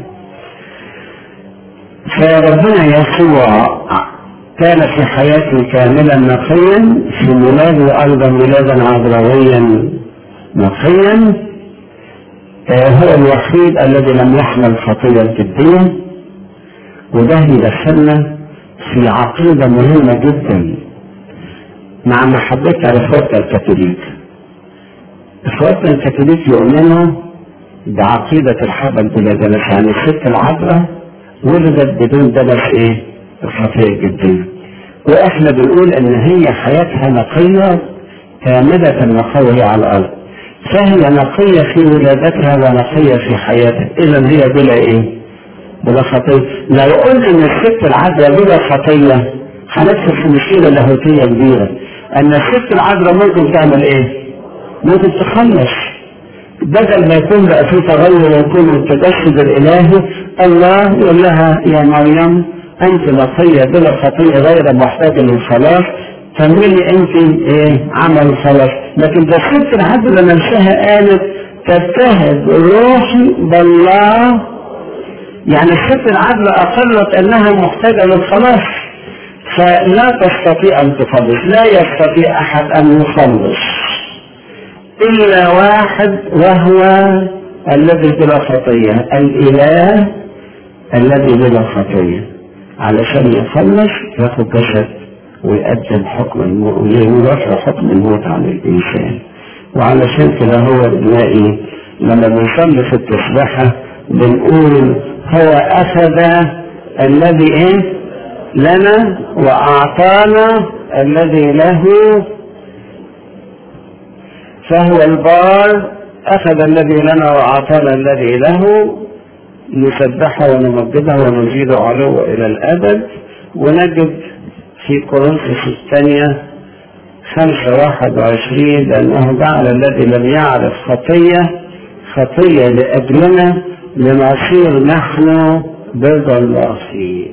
فربنا يسوع كان في حياته كاملا نقيا، في ميلاده أيضا ميلادا عذراويا نقيا. هو الوحيد الذي لم يحمل خطية جدية. وده يدخلنا في عقيدة مهمة جدا مع محبتها لإخواتنا الكاثوليك. إخواتنا الكاثوليك يؤمنوا بعقيدة الحبل بلا دنس، يعني الست العذراء ولدت بدون دنس ايه؟ الخطية الجدية. واحنا بنقول ان هي حياتها نقية كاملة النقاوة على الارض، فهي نقية في ولادتها ونقية في حياتها، اذا هي بلا ايه؟ بلا خطية. لو قلنا ان الست العذراء بلا خطية هندخل في مشكلة لاهوتية كبيرة، ان الست العذراء ممكن تعمل ايه؟ ممكن تخلص، بدل ما يكون بقى في تغير ويكون التجسد الالهي، الله يقول لها يا مريم انت نقية بلا خطية غير محتاجة للخلاص، كملي انت ايه عمل الخلاص. لكن ده الست العذراء نفسها قالت تبتهج روحي بالله، يعني الست العذراء اقرت انها محتاجة للخلاص، فلا تستطيع ان تخلص. لا يستطيع احد ان يخلص إلا واحد وهو الذي بلا خطية، الإله الذي بلا خطية. علشان يخلص ياخد جسد ويقدم حكم الموت ويوافق حكم الموت عن الإنسان. وعلشان كده هو بنلاقي لما بنصلي في التسبيحة بنقول هو أخذ الذي إيه لنا وأعطانا الذي له، فهو البار أخذ الذي لنا وأعطانا الذي له، نسبحه ونمجده ونزيد علوه إلى الأبد. ونجد في كورنثوس الثانية خمسة واحد وعشرين لأنه جعل الذي لم يعرف خطية خطية لأجلنا لنصير نحن بر الله فيه.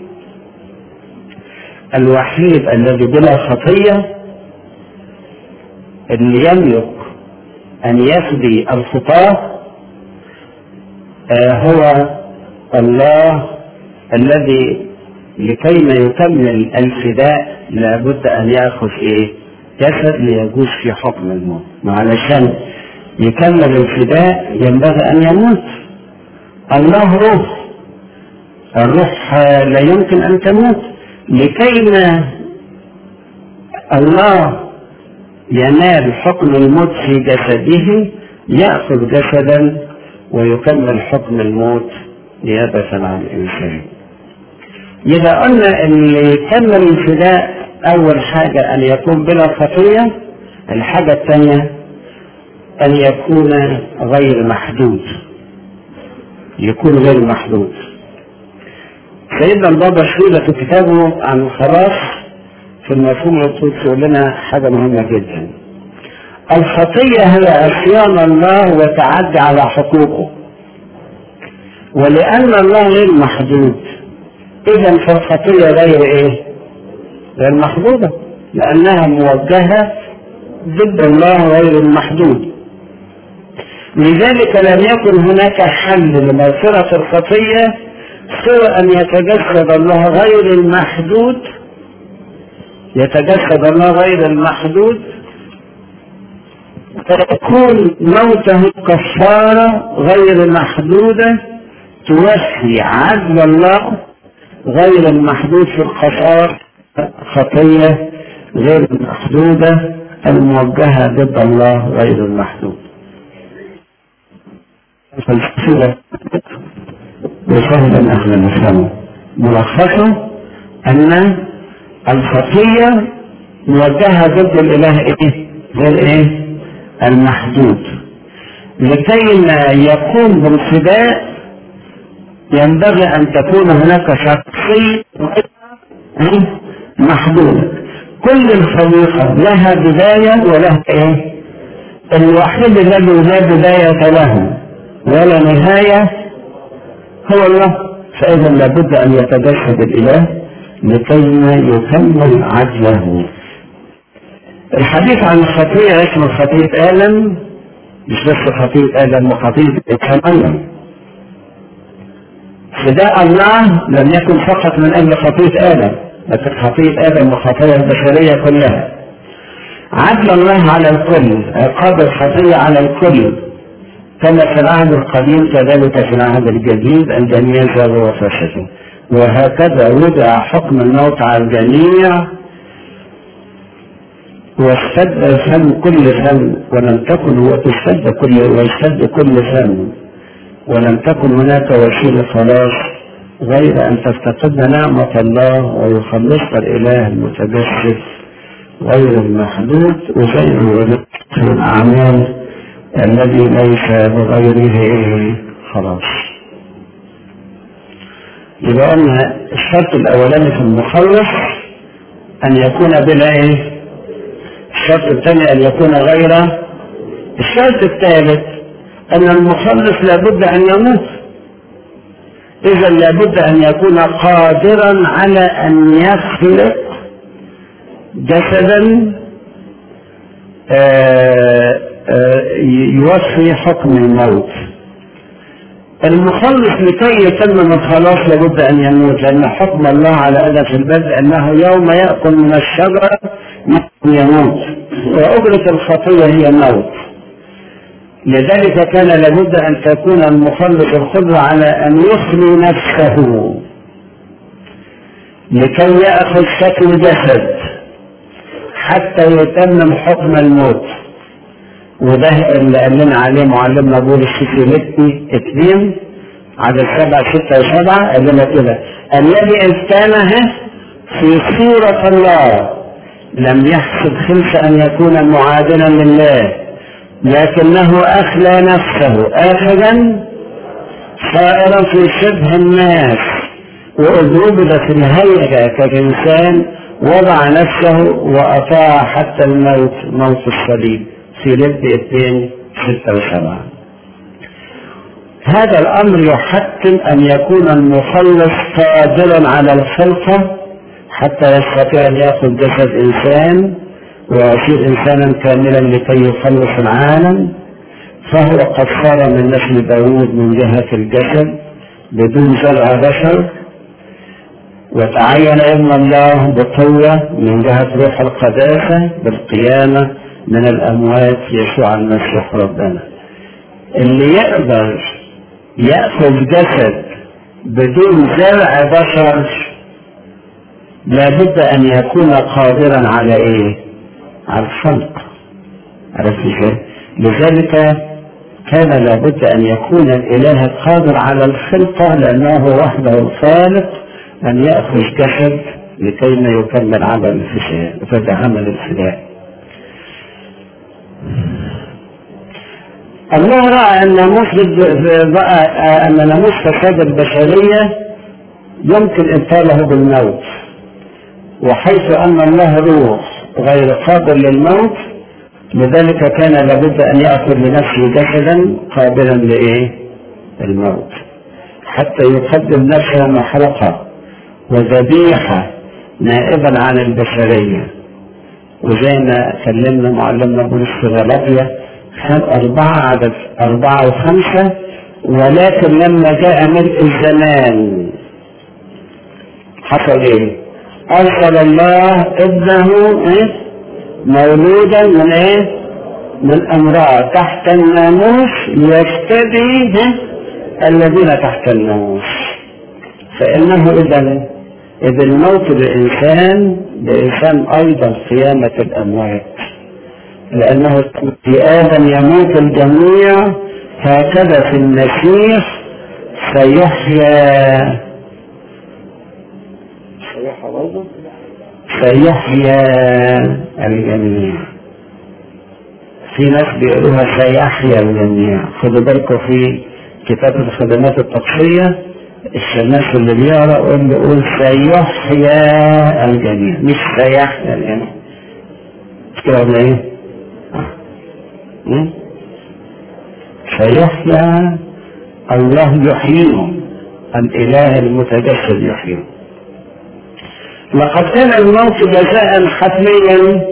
الوحيد الذي بلا خطية اللي يملك أن يفدي الخطاة آه هو الله الذي لكي ما يكمل الفداء لابد أن يأخذ إيه؟ جسد ليجوز في حكم الموت. علشان يكمل الفداء ينبغي أن يموت. الله روح، الروح لا يمكن أن تموت. لكي ما الله ينال حكم الموت في جسده يأخذ جسدا ويكمل حكم الموت نيابة عن الإنسان. إذا قلنا اللي يكمل الفداء أول حاجة أن يكون بلا خطية، الحاجة الثانية أن يكون غير محدود، يكون غير محدود. سيدنا البابا شنودة في كتابه عن الخلاص في المفهوم القدسي يقول لنا حاجة مهمة جدا: الخطية هي عصيان الله وتعدي على حقوقه، ولأن الله غير محدود إذا فالخطية غير إيه؟ غير محدودة، لأنها موجهة ضد الله غير المحدود. لذلك لم يكن هناك حل لمغفرة الخطية سوى أن يتجسد الله غير المحدود، يتجسد الله غير المحدود فتكون موته كفارة غير محدودة توفي عدل الله غير المحدود في الخسارة، خطية غير المحدودة الموجهة ضد الله غير المحدود. فالفلسفة بسهل أهل الإسلام ملخصه أن الخطية موجهة ضد الإله إيه؟ غير إيه؟ المحدود. لكي ما يقوم بالفداء ينبغي أن تكون هناك شخصية محدودة. كل الخليقة لها بداية ولها إيه؟ الوحيد الذي لا بداية له ولا نهاية هو الله. فإذا لابد أن يتجسد الإله لكي ما يكمل عدله. الحديث عن الخطيئة اسمه خطيئة آدم، مش بس خطيئة آدم وخطيئة إبراهيم. فداء الله لم يكن فقط من أجل خطيئة آدم، لكن خطيئة آدم وخطايا البشرية كلها. عدل الله على الكل، عقاب الخطيئة على الكل، كما في العهد القديم كذلك في العهد الجديد الجميع زادوا وفسدوا، وهكذا وضع حكم الموت على الجميع واستد فم كل فم، ولم تكن وتستد كل ويستد كل فم، ولم تكن هناك وسيلة خلاص غير أن تفتقدنا نعمة الله ويخلصنا الإله المتجسد غير المحدود وغير الأعمال الذي ليس بغيره خلاص. يبقى أن الشرط الأولاني في المخلص أن يكون بلا إيه؟ الشرط الثاني أن يكون غير. الشرط الثالث أن المخلص لابد أن يموت، إذا لابد أن يكون قادرا على أن يخلق جسدا آآ آآ يوفي حكم الموت. المخلص لكي يتمم الخلاص لابد أن يموت، لأن حكم الله على آدم في البدء أنه يوم يأكل من الشجرة يموت، وأجرة الخطية هي الموت. لذلك كان لابد أن تكون المخلص القدرة على أن يخلي نفسه لكي يأخذ شكل جسد حتى يتمم حكم الموت. وده اللي قال لنا عليه معلمنا بولس في فيليبي اثنين عدد سبعة ستة وسبعة، قال لنا كده: الذي إذ كان في صورة الله لم يحسب خلف أن يكون معادلا لله، لكنه أخلى نفسه آخذا صائرا في شبه الناس، وإذ وجد في الهيئة كإنسان وضع نفسه وأطاع حتى الموت، موت الصليب. في لب اثنين ستة وسبعة. هذا الأمر يحتم أن يكون المخلص قادرا على الخلقة حتى يستطيع أن يأخذ جسد إنسان ويصير إنسانا كاملا لكي يخلص العالم. فهو قد صار من نسل داود من جهة الجسد بدون زرع بشر، وتعين ابن الله بقوة من جهة روح القداسة بالقيامة من الأموات يسوع المسيح ربنا. اللي يقدر يأخذ جسد بدون زرع بشر لابد أن يكون قادرا على إيه؟ على الخلق. عرفت ازاي؟ لذلك كان لابد أن يكون الإله القادر على الخلقة، لأنه وحده الخالق أن يأخذ جسد لكي ما يكمل عمل الفداء فعمل الفداء. الله رأى أن ناموس أن ناموس فساد البشرية يمكن إبطاله بالموت، وحيث أن الله روح غير قابل للموت لذلك كان لابد أن يأخذ لنفسه جسدا قابلا لإيه؟ الموت، حتى يقدم نفسه محرقة وذبيحة نائبا عن البشرية. وزي ما كلمنا معلمنا بولس في غلاطيا أربعة عدد أربعة وخمسة، ولكن لما جاء ملء الزمان حصل إيه؟ أرسل الله ابنه إيه؟ مولودا من إيه؟ من امرأة تحت الناموس يفتدي الذين تحت الناموس. فإنه إذا إذ الموت للإنسان لإنسان أيضا قيامة الأموات، لأنه في آدم يموت الجميع هكذا في المسيح سيحيا سيحيا الجميع. في ناس بيقولوها سيحيا الجميع. خدوا بالكم في كتاب الخدمات الطقسية الشماس اللي بيقرأ يقول يقول سيحيا الجميع مش سيحيا الجميع. مش كده ولا ايه؟ سيحيا الله يحييهم، الإله المتجسد يحييهم. لقد كان الموت جزاء حتميا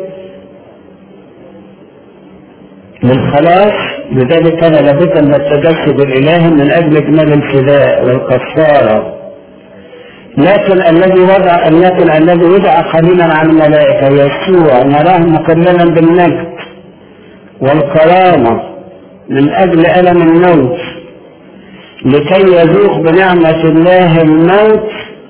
للخلاص، لذلك كان لابد من التجسد الإلهي من أجل إكمال الفداء والكفارة. لكن الذي وضع لكن الذي وضع قليلا عن الملائكة يسوع نراه مكملا بالمجد والكرامة من أجل ألم الموت لكي يذوق بنعمة الله الموت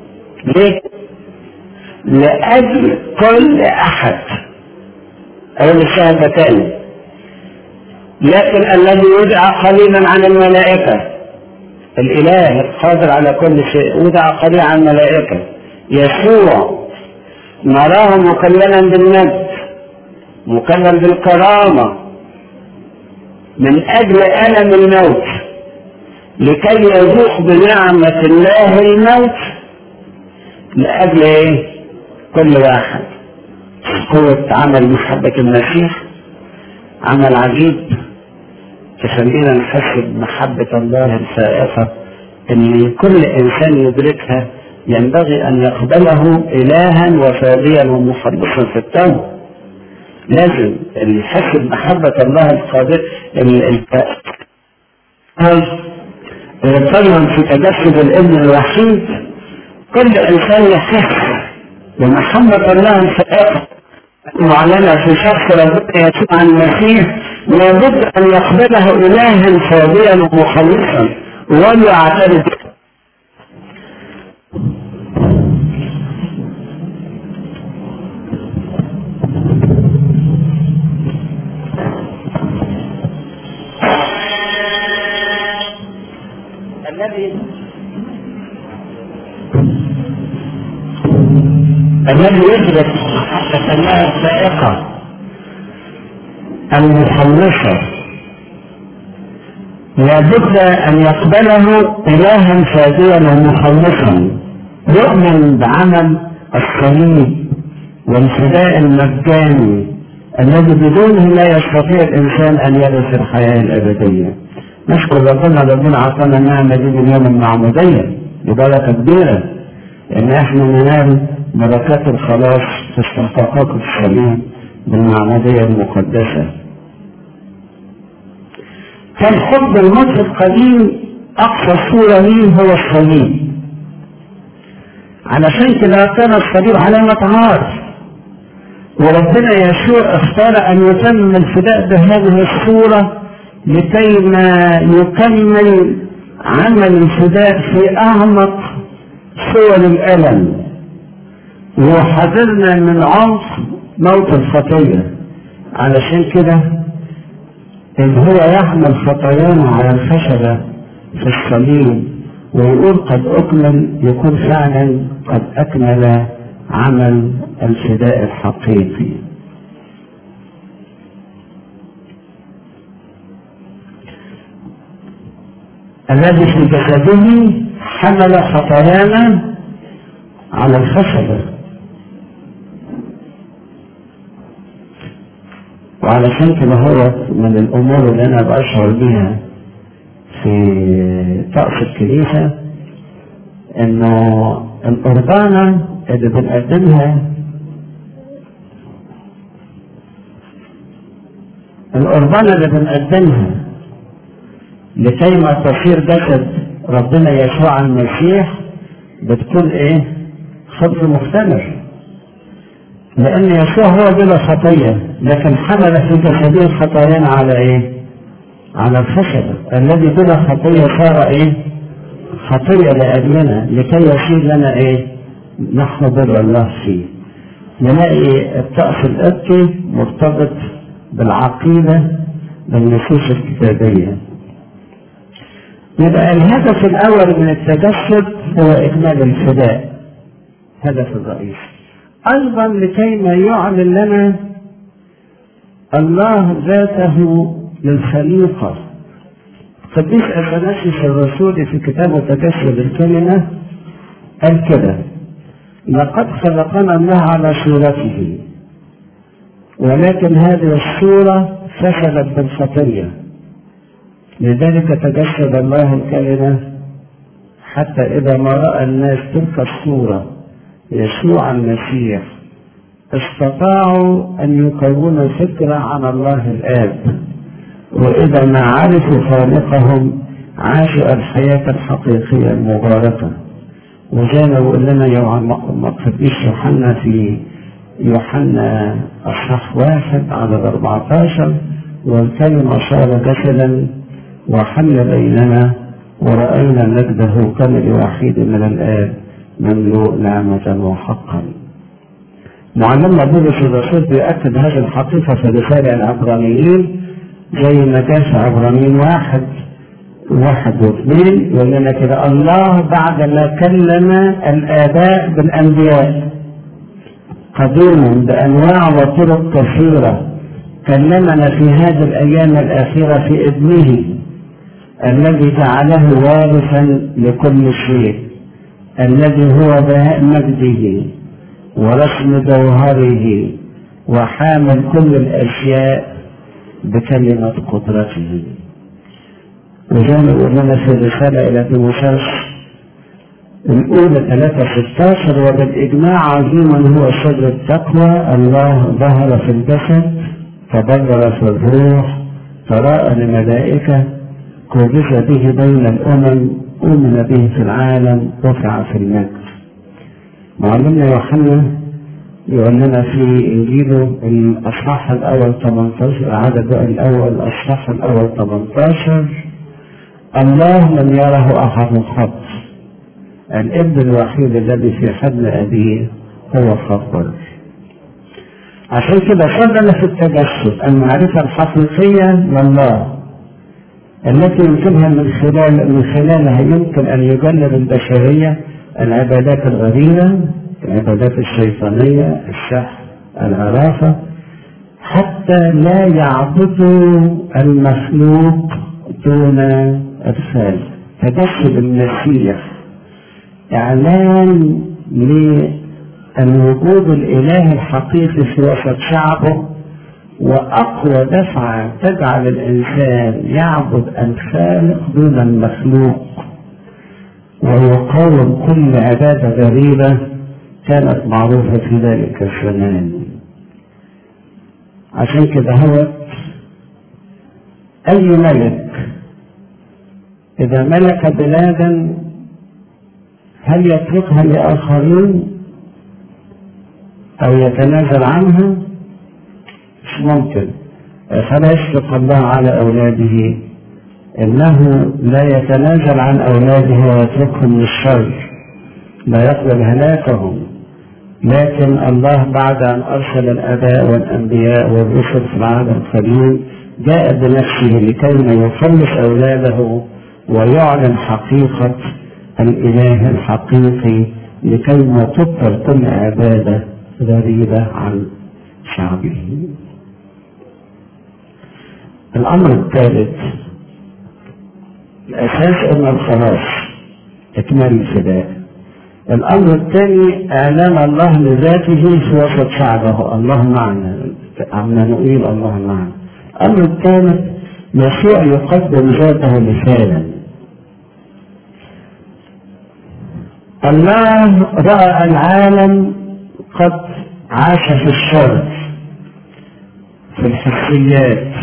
لأجل كل أحد. أقول الشهادتين. لكن الذي يدعى قليلا عن الملائكة الإله القادر على كل شيء ودعى قليلا عن الملائكة يسوع نراه مكللا بالمجد مكلل بالكرامة من أجل ألم الموت لكي يذوق بنعمة الله الموت لأجل إيه؟ كل واحد. قوة عمل محبة المسيح عمل عجيب تخلينا نحس بمحبة الله الفائقة اللي كل إنسان يدركها ينبغي أن يقبله إلها وفاديا ومخلصا في التوبة. لازم اللي يحس بمحبة الله القادر الفائقة يتكلم في تجسد الابن الوحيد. كل إنسان يحس بمحبة الله الفائقة معلنة في شخص ربنا يسوع المسيح لابد أن يقبله إلها فاضيا ومخلصا ويعترف. الذي الذي يدرك محبة الله الفائقة المخلصة لابد أن يقبله إلها فاديا ومخلصا يؤمن بعمل الصليب والفداء المجاني الذي بدونه لا يستطيع الإنسان أن يرث الحياة الأبدية. نشكر ربنا ربنا عطانا النعمة دي باليوم المعمودية ببركة كبيرة إن احنا ننال بركات الخلاص في استحقاقات الصليب بالمعمودية المقدسة. كان حب المصري القديم أقصى صورة ليه هو الصليب. علشان كده كان الصليب علامة عار، وربنا يسوع اختار ان يتم الفداء بهذه الصورة لكي ما يكمل عمل الفداء في اعمق صور الالم، ويحذرنا من عمق موت الخطية. علشان كده ان هو يحمل خطايانا على الخشبة في الصليب ويقول قد اكمل، يكون فعلا قد اكمل عمل الفداء الحقيقي. الذي في جسده حمل خطايانا على الخشبة. وعلشان كده هو من الامور اللي انا بشعر بيها في طقس الكنيسة انه القربانة اللي بنقدمها القربانة اللي بنقدمها لكي ما تصير جسد ربنا يسوع المسيح بتكون ايه؟ خبز مختمر، لان يسوع هو بلا خطية، لكن حمل في جسده خطايانا على ايه؟ على الخشبة. الذي بلا خطية صار ايه؟ خطية لأجلنا لكي يصير لنا ايه؟ نحن بر الله فيه. نلاقي الطقس القبطي مرتبط بالعقيدة بالنصوص الكتابية. يبقى الهدف الأول من التجسد هو إكمال الفداء، هدف الرئيسي. أيضا لكي ما يعلن لنا الله ذاته للخليقة. قديس أثناسيوس الرسولي في كتابه تجسد الكلمة قال كده: لقد خلقنا الله على صورته، ولكن هذه الصورة فشلت بالخطية، لذلك تجسد الله الكلمة حتى إذا ما رأى الناس تلك الصورة يسوع المسيح استطاعوا أن يكونوا فكرة عن الله الآب، وإذا ما عرفوا خالقهم عاشوا الحياة الحقيقية المباركة. وزي ما بيقول لنا القديس يوحنا في يوحنا اصحاح واحد على أربعة عشر: والكلمة صار جسدا وحل بيننا ورأينا مجده كمل وحيد من الآب مملوء نعمة وحقا. معلمنا بولس الرسول بيأكد هذه الحقيقة في رسالة العبرانيين، زي ما كان في عبرانيين واحد واحد واثنين يقول لنا كده: الله بعد ما كلم الآباء بالأنبياء قديما بأنواع وطرق كثيرة كلمنا في هذه الأيام الأخيرة في ابنه الذي جعله وارثا لكل شيء، الذي هو بهاء مجده ورسم جوهره وحامل كل الأشياء بكلمة قدرته. وزي ما يقول لنا في الرسالة إلى تيموثاوس الأولى ثلاثة ستة عشر: وبالإجماع عظيما هو سر التقوى، الله ظهر في الجسد تبرر في الروح تراءى لملائكة كرز به بين الأمم أؤمن به في العالم رفع في المجد. معلمنا يوحنا يقول لنا في إنجيله الأصحاح الأول ثمانية عشر العدد الأول الأصحاح الأول ثمانية عشر: الله لم يره أحد قط، الابن الوحيد الذي في حضن أبيه هو خبر. عشان كده صدنا في التجسد المعرفة الحقيقية لله التي يمكنها من خلال من خلالها يمكن أن يجنب البشرية العبادات الغريبة، العبادات الشيطانية، السحر، العرافة، حتى لا يعبدوا المخلوق دون أرسال. تجسد المسيح إعلان للوجود الإلهي الحقيقي في وسط شعبه، وأقوى دفعة تجعل الإنسان يعبد الخالق دون المخلوق ويقاوم كل عبادة غريبة كانت معروفة في ذلك الزمان. عشان كده هو أي ملك إذا ملك بلادا هل يتركها لآخرين أو يتنازل عنها؟ مش ممكن. فلا يشفق الله على أولاده، إنه لا يتنازل عن أولاده ويتركهم للشر، لا يقبل هلاكهم. لكن الله بعد أن أرسل الآباء والأنبياء والرسل في العهد القديم جاء بنفسه لكي يخلص أولاده ويعلن حقيقة الإله الحقيقي، لكي ما تبطل كل عبادة غريبة عن شعبه. الأمر الثالث، الأساس أن الخلاص إكمال الفداء. الأمر الثاني، إعلان الله لذاته في وسط شعبه، الله معنا، عمانوئيل الله معنا. الأمر الثالث، يسوع يقدم ذاته مثالا. الله رأى العالم قد عاش في الشر، في الحسيات،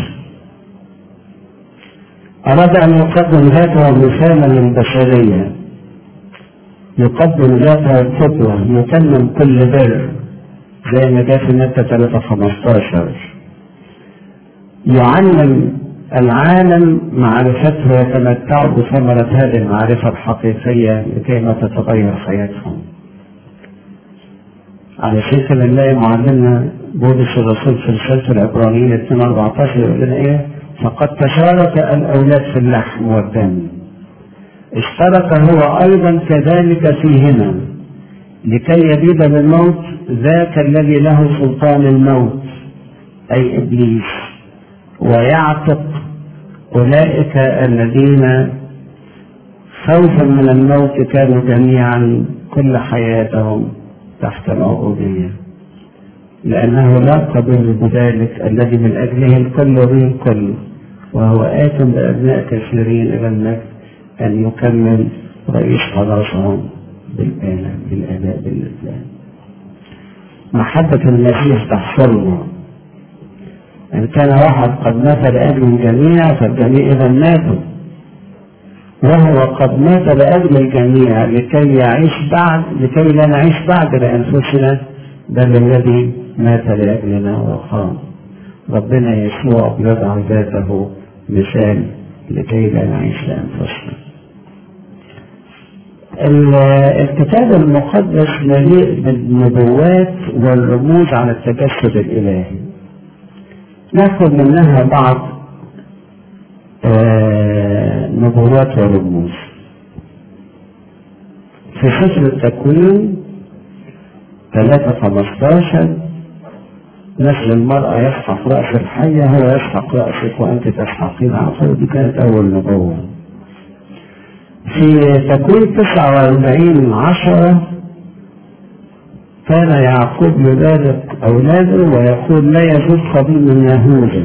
أراد أن يقدم ذاته مثالا للبشرية، يقدم ذاته القدوة، يتمم كل بر زي ما جاء في متى ثلاثة خمستاشر. يعلم العالم معرفته ويتمتع بثمرة هذه المعرفة الحقيقية لكي ما تتغير حياتهم. على شكل نلاقي معلمنا بولس الرسول في رسالة العبرانيين اثنين أربعتاشر يقول لنا إيه؟ فقد تشارك الأولاد في اللحم والدم، اشترك هو أيضا كذلك فيهما لكي يبيد بالموت ذاك الذي له سلطان الموت أي إبليس، ويعتق أولئك الذين خوفا من الموت كانوا جميعا كل حياتهم تحت العبودية، لأنه لا قبل بذلك الذي من أجله الكل به الكل، وهو آت بأبناء كثيرين إلى المجد أن يكمل رئيس خلاصهم بالآلاء بالآلاء بالإسلام. محبة المسيح تحصلنا. إن كان واحد قد مات لأجل الجميع فالجميع إذا ماتوا، وهو قد مات لأجل الجميع لكي يعيش بعد لكي لا نعيش بعد لأنفسنا، بل الذي مات لأجلنا وقام. ربنا يسوع يضع ذاته مثال لكي لا نعيش لأنفسنا. الكتاب المقدس مليء بالنبوات والرموز على التجسد الإلهي. ناخذ منها بعض نبوات ورموز. في سفر التكوين ثلاثة خمستاشر، نسل المرأة يسحق رأس الحية، هو يسحق رأسك وأنت تسحقين عصا. دي كانت أول نبوة. في تكوين تسعة وأربعين عشرة، كان يعقوب يبارك أولاده ويقول لا يزول قبيل من يهوذا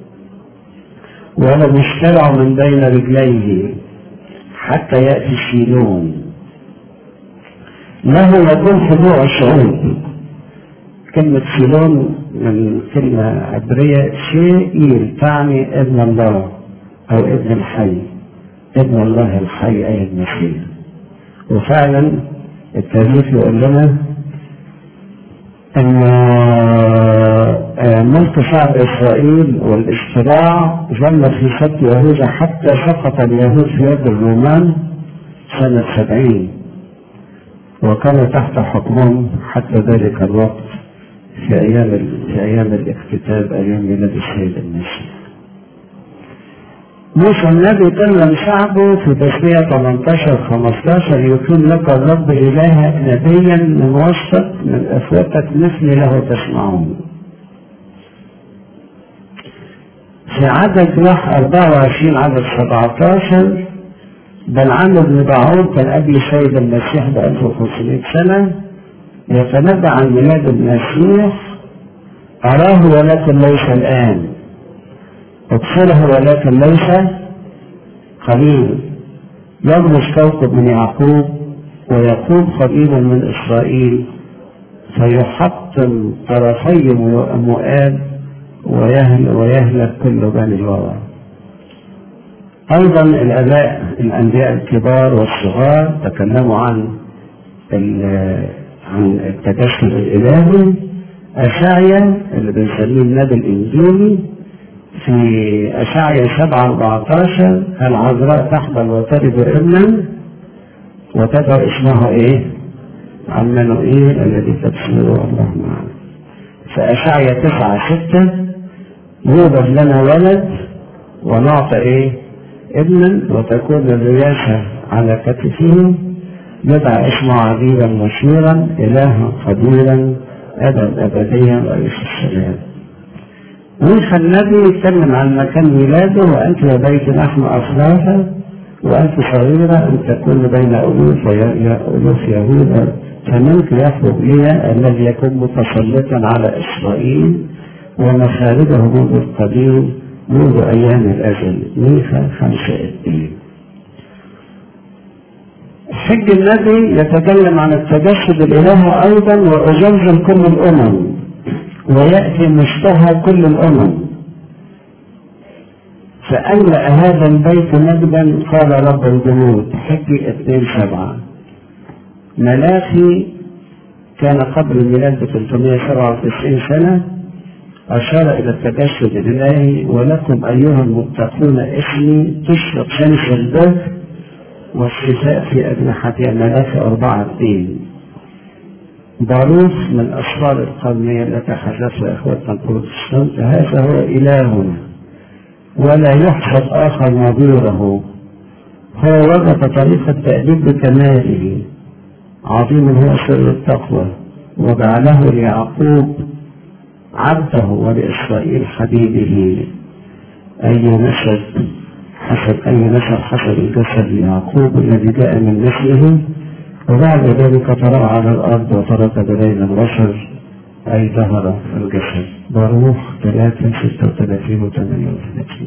ولا مشترع من بين رجليه حتى يأتي شيلون، له يكون خضوع الشعوب. كلمة شيلون من كلمة عبرية شيء تعني ابن الله أو ابن الحي، ابن الله الحي أي المسيح. وفعلا التاريخ يقول لنا أن ملك شعب إسرائيل والاستراع ظل في سبط يهوذا حتى سقط اليهود في يد الرومان سنة سبعين، وكان تحت حكمهم حتى ذلك الوقت في أيام في أيام الاكتتاب، أيام ميلاد السيد المسيح. موسى النبي كلم شعبه في تثنية ثمانية عشر خمستاشر يكون لك الرب إلهك نبيا من وسطك من أخوتك مثلي له تسمعون. في عدد واحد أربعة وعشرين عدد سبعة عشر، بلعام بن باعور كان قبل السيد المسيح ب ألف وخمسمائة سنة يتنبأ عن ميلاد المسيح. أراه ولكن ليس الآن، أبصره ولكن ليس قليل. يبرز كوكب من يعقوب ويقوم خليل من إسرائيل فيحطم طرفي مؤاب ويهلك كل بني الورى. أيضا الآباء الأنبياء الكبار والصغار تكلموا عن عن التجسد الإلهي أشعيا اللي بنسميه النبي الإنجيلي في أشعيا سبعة أربعتاشر: العذراء تحمل وتلد ابنا وتدعو اسمه إيه؟ عمانوئيل الذي تفسيره الله معنا. في أشعيا تسعة ستة: يوجد لنا ولد ونعطى إيه؟ ابنا وتكون الرياسة على كتفه، يدعى اسمه عجيبا مشيرا، إلها قديرا، أبدا أبديا، رئيس السلام. ميخا النبي يتكلم عن مكان ميلاده: وأنت يا بيت لحم أصلافا وأنت صغيرة أن تكون بين ألوف ألوف يهوذا، فمنك يخرج لي الذي يكون متسلطا على إسرائيل ومخارجه منذ القديم منذ أيام الأزل. ميخا خمسة اثنين. حج النبي يتكلم عن التجسد الإلهي أيضا: وأزلزل كل الأمم ويأتي مشتهى كل الأمم، فأملأ هذا البيت مجدا قال رب الجنود. حج اثنين سبعة. ملاخي كان قبل الميلاد ب ثلاثمائة وسبعة وتسعين سنة، أشار إلى التجسد الإلهي: ولكم أيها المتقون اسمي تشرق شمس البدر والشتاء في أجنحتها. ملاخي أربعة اثنين. باروخ من أسرار القومية التي حدثها إخوتنا البروتستانت: هذا هو إلهنا ولا يحسب آخر نظيره، هو وجد طريق التأديب بكماله، عظيم هو سر التقوى، وجعله ليعقوب عبده ولإسرائيل حبيبه. أي نسب حسب أي نسب حسب الجسد ليعقوب الذي جاء من نسله، وبعد ذلك ترى على الأرض وترك بين البشر، أي ظهر في الجسد. باروخ ثلاثة ستة وثلاثين وثمانية وثلاثين.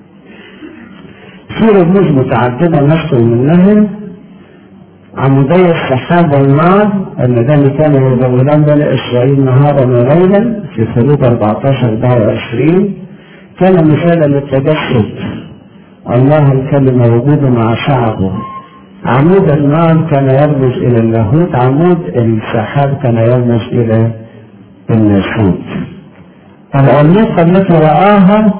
في رموز متعددة نذكر منها: عمودي السحاب والنار اللذان كانوا يزولان بني إسرائيل نهارا وليلا في خروج أربعتاشر أربعة وعشرين، كان مثالا للتجسد الله الكلمة وجوده مع شعبه. عمود النار كان يرمز إلى اللاهوت، عمود السحاب كان يرمز إلى الناسوت. العملاقة التي رآها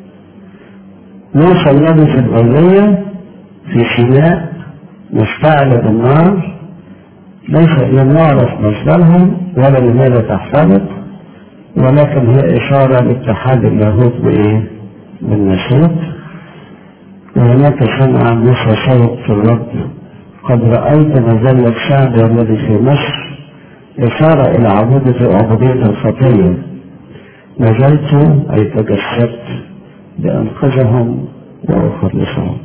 موسى النبي في البرية في سيناء مشتعلة بالنار، ليس لم نعرف مصدرها ولا لماذا تحترق، ولكن هي إشارة لاتحاد اللاهوت بإيه؟ بالناسوت. وهناك سمع موسى صوت في الرب: قد رأيت مذلة شعبي الذي في مصر، إشارة إلى عبودة عبودية الخطية. نزلت أي تجسدت لأنقذهم وأخلصهم.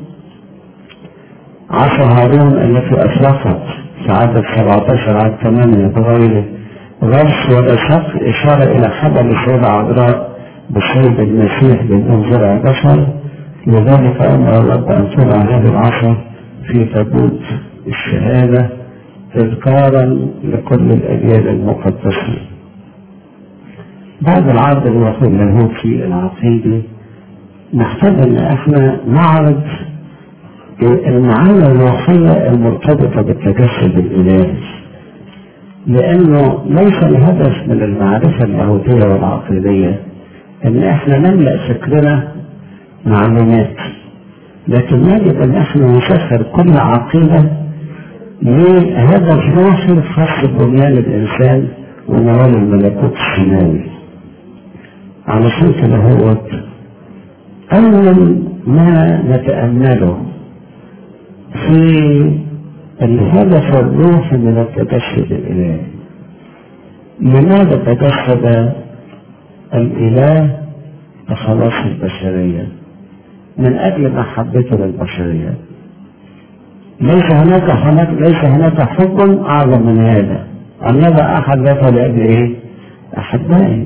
عصا هارون التي أطلقت في عدد سبعتاشر عدد ثمانية بغير غرس ولا شق، إشارة إلى حبل السيدة عذراء بصيد المسيح بالأنظار بشر. لذلك أمر الرب أن تضع هذه العصا في تابوت الشهادة تذكارا لكل الأجيال المقدسة. بعد العرض الوحيد اللاهوتي العقيدي نحتاج أن احنا نعرض المعاني الروحية المرتبطة بالتجسد الإلهي، لأنه ليس الهدف من المعرفة اللاهوتية والعقيدية أن احنا نملأ فكرنا معلومات، لكن يجب أن احنا نسخر كل عقيدة لهدف روحي خاص ببنيان الإنسان ونوال الملكوت السماوي. علشان كده هو أول ما نتأمله في الهدف الروحي من التجسد الإلهي. لماذا تجسد الإله لخلاص البشرية؟ من أجل محبته للبشرية. ليس هناك هناك ليس هناك حب أعظم من هذا، أن يضع أحد ذاته لأجل إيه؟ أحبائي.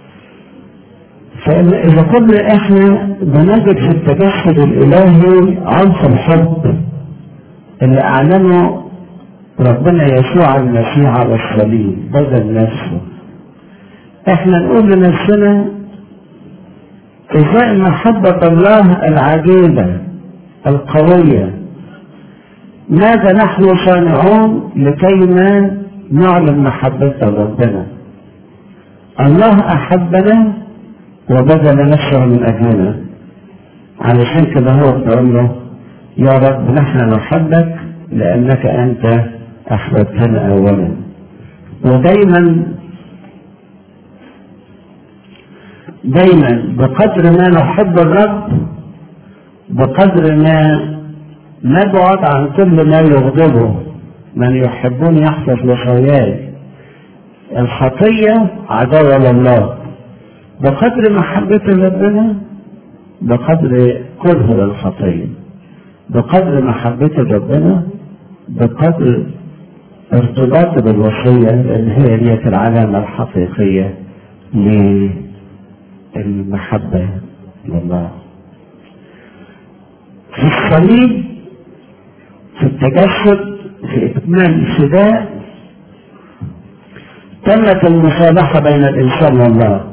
فإذا كنا إحنا بنجد في التجسد الإلهي عنصر الحب اللي أعلنه ربنا يسوع المسيح على الصليب بدل نفسه، إحنا نقول لنفسنا: إزاء محبة الله العجيبة القوية ماذا نحن صانعون لكي ما نعلم محبة ربنا؟ الله أحبنا وبذل نفسه من أجلنا، علشان كده هو بيقول له يا رب نحن نحبك لأنك أنت أحببتنا أولا. ودايما دايما بقدر ما نحب الرب بقدر ما نبعد عن كل ما يغضبه. من يحبون يحفظ وصاياي. الخطية عداوة لله. بقدر محبة ربنا بقدر كره للخطية. بقدر محبة ربنا بقدر ارتباط بالوصية، لأن هي دي العلامة الحقيقية للمحبة لله. في الصليب، في التجسد، في إتمام الفداء، تمت المصالحة بين الإنسان والله.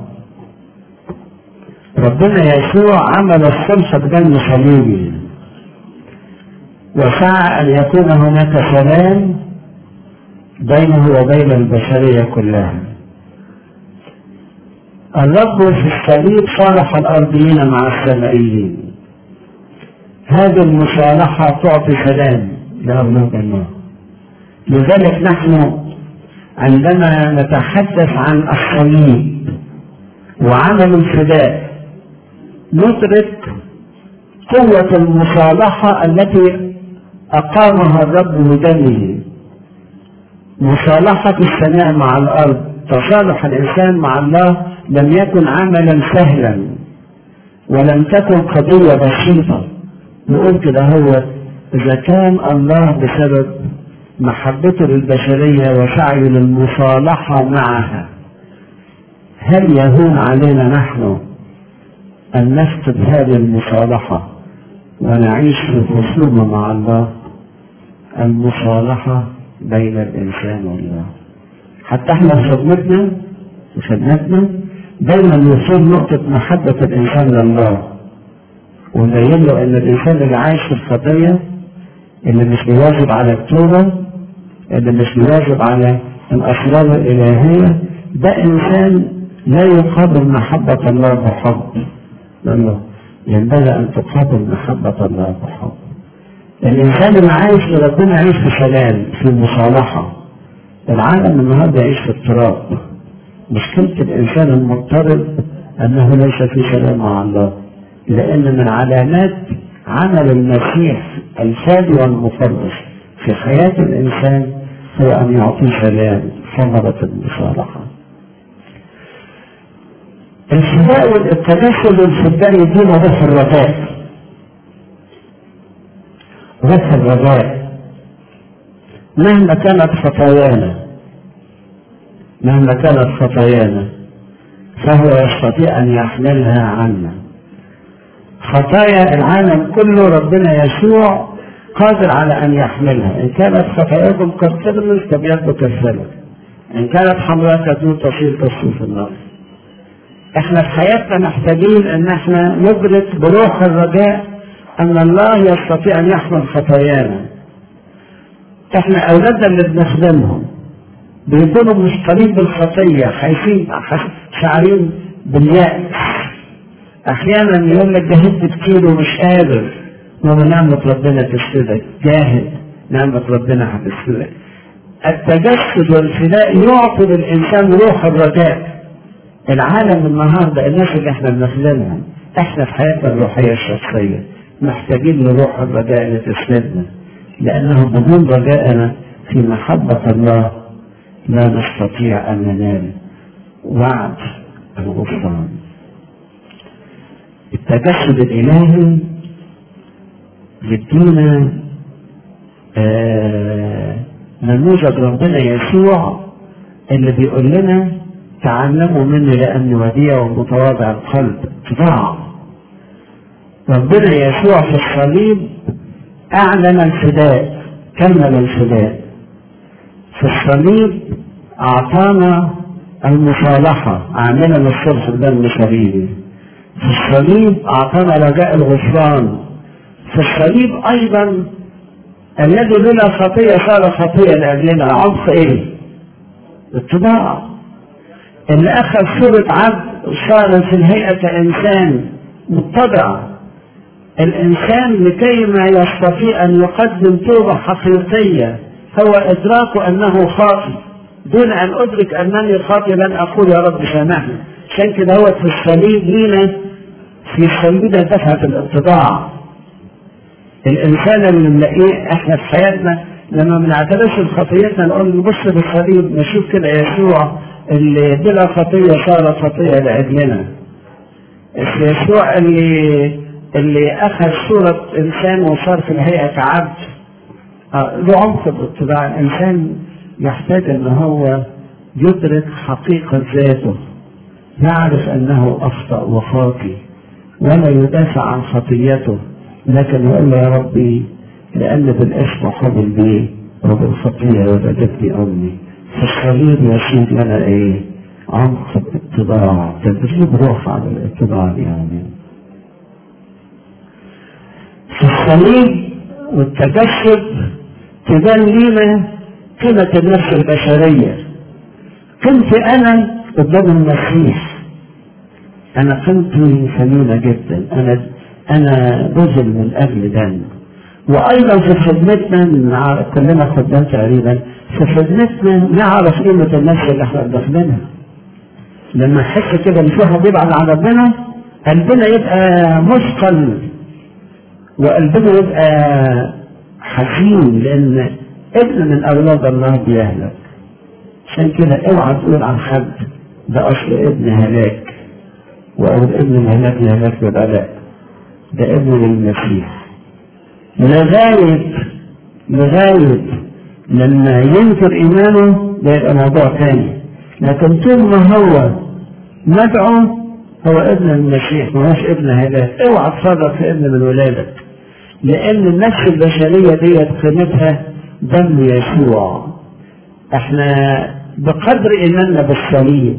ربنا يسوع عمل الصلح بدم صليبه، وسعى أن يكون هناك سلام بينه وبين البشرية كلها. الرب في الصليب صالح الأرضيين مع السمائيين. هذه المصالحة تعطي سلام لأولاد الله. لذلك نحن عندما نتحدث عن الصليب وعمل الفداء ندرك قوة المصالحة التي أقامها الرب بدمه. مصالحة السماء مع الأرض، تصالح الإنسان مع الله لم يكن عملا سهلا ولم تكن قضية بسيطة. نقول كده هو إذا كان الله بسبب محبته للبشرية وسعيه للمصالحة معها، هل يهون علينا نحن أن نفقد هذه المصالحة ونعيش في خصومة مع الله؟ المصالحة بين الإنسان والله. حتى احنا في خدمتنا في خدمتنا دايما نوصل نقطة محبة الإنسان لله، ونبين له أن الإنسان اللي عايش في الخطية، اللي مش بيواظب على التوبة، اللي مش بيواظب على الأسرار الإلهية، ده إنسان لا يقابل محبة الله بحب. لأنه ينبغي أن تقابل محبة الله بحب. الإنسان اللي عايش لربنا يعيش في سلام، في مصالحة. العالم النهارده يعيش في اضطراب. مشكلة الإنسان المضطرب أنه ليس في سلام مع الله، لأن من علامات عمل المسيح الفادي والمخلص في حياة الإنسان هو أن يعطي سلام، ثمرة المصالحة. الفداء والتجسد والفداء يدينا روح الرجاء. روح الرجاء مهما كانت خطايانا مهما كانت خطايانا فهو يستطيع أن يحملها عنا. خطايا العالم كله ربنا يسوع قادر على أن يحملها. إن كانت خطاياكم كالسلم فبيد كالسلم، إن كانت حمراء كالدود تصير تصفيف النار. احنا في حياتنا محتاجين ان احنا ندرك بروح الرجاء ان الله يستطيع ان يحمل خطايانا. احنا اولادنا اللي بنخدمهم بيكونوا مثقلين بالخطيه، خايفين شعرين باليأس. احيانا يقول لك جاهدت كتير ومش قادر، ونعمة ربنا تسندك. جاهد، نعمة ربنا هتسندك. التجسد والفداء يعطي للانسان روح الرجاء. العالم النهارده الناس اللي احنا بنخدمهم، احنا في حياتنا الروحيه الشخصيه محتاجين لروح الرجاء اللي تسندنا، لانه بدون رجائنا في محبه الله لا نستطيع ان ننال وعد الغفران. التجسد الالهي يدينا آه نموذج ربنا يسوع اللي بيقول لنا تعلموا مني لأني وديع ومتواضع القلب. اتباع ربنا يسوع في الصليب أعلن الفداء، كمل الفداء. في الصليب أعطانا المصالحة، عاملا الصلح بدم صليبي. في الصليب أعطانا رجاء الغفران. في الصليب أيضا الذي بلا خطية صار خطية لأجلنا. عمق إيه؟ اتباع. اللي أخذ صورة عبد صار في الهيئة كإنسان متبع. الإنسان لكي ما يستطيع أن يقدم توبة حقيقية هو إدراك أنه خاطئ. دون أن أدرك أنني خاطئ لن أقول يا رب سامحني. عشان كده هو في الصليب لينا، في الصليب ده دفعة الاتباع. الإنسان اللي نلاقيه إحنا في حياتنا لما بنعترف بخطيتنا نقول نبص بالصليب نشوف كده يسوع اللي بلا خطية صار خطية لأجلنا. يسوع اللي اللي أخذ صورة إنسان وصار في الهيئة كعبد. له عمق الاتباع. الإنسان يحتاج أن هو يدرك حقيقة ذاته، يعرف أنه أخطأ وخاطئ ولا يدافع عن خطيته، لكن يقول يا ربي لأن بالاسم قبل بي وبالخطية ولدتني أمي. في الصليب يسير لنا إيه؟ عمق الاتباع، تدريب روح على الاتباع. يعني في الصليب والتجسد تبان لينا قيمة النفس البشرية. كنت أنا قدام المسيح، أنا قيمتي ثمينة جدا، أنا أنا بذل من أجل دم. وأيضا في خدمتنا كلنا خدام تقريبا، في خدمتنا نعرف قيمة النفس اللي احنا داخلينها. لما نحس كده إن في واحد بيبعد عن ربنا قلبنا يبقى مثقل وقلبنا يبقى حزين، لأن ابن من أولاد الله بيهلك. عشان كده اوعى تقول عن حد ده أصل ابن هلاك، وأو ابن الهلاك لهلاك يبقى لا، ده ابن للمسيح. لغاية لغاية لما ينكر إيمانه ده يبقى موضوع تاني، لكن طول ما هو مدعو هو ابن المسيح ما هوش ابن هلاك. اوعى تفرط في ابن من ولادك، لأن النفس البشرية دي قيمتها دم يسوع. احنا بقدر إيماننا بالصليب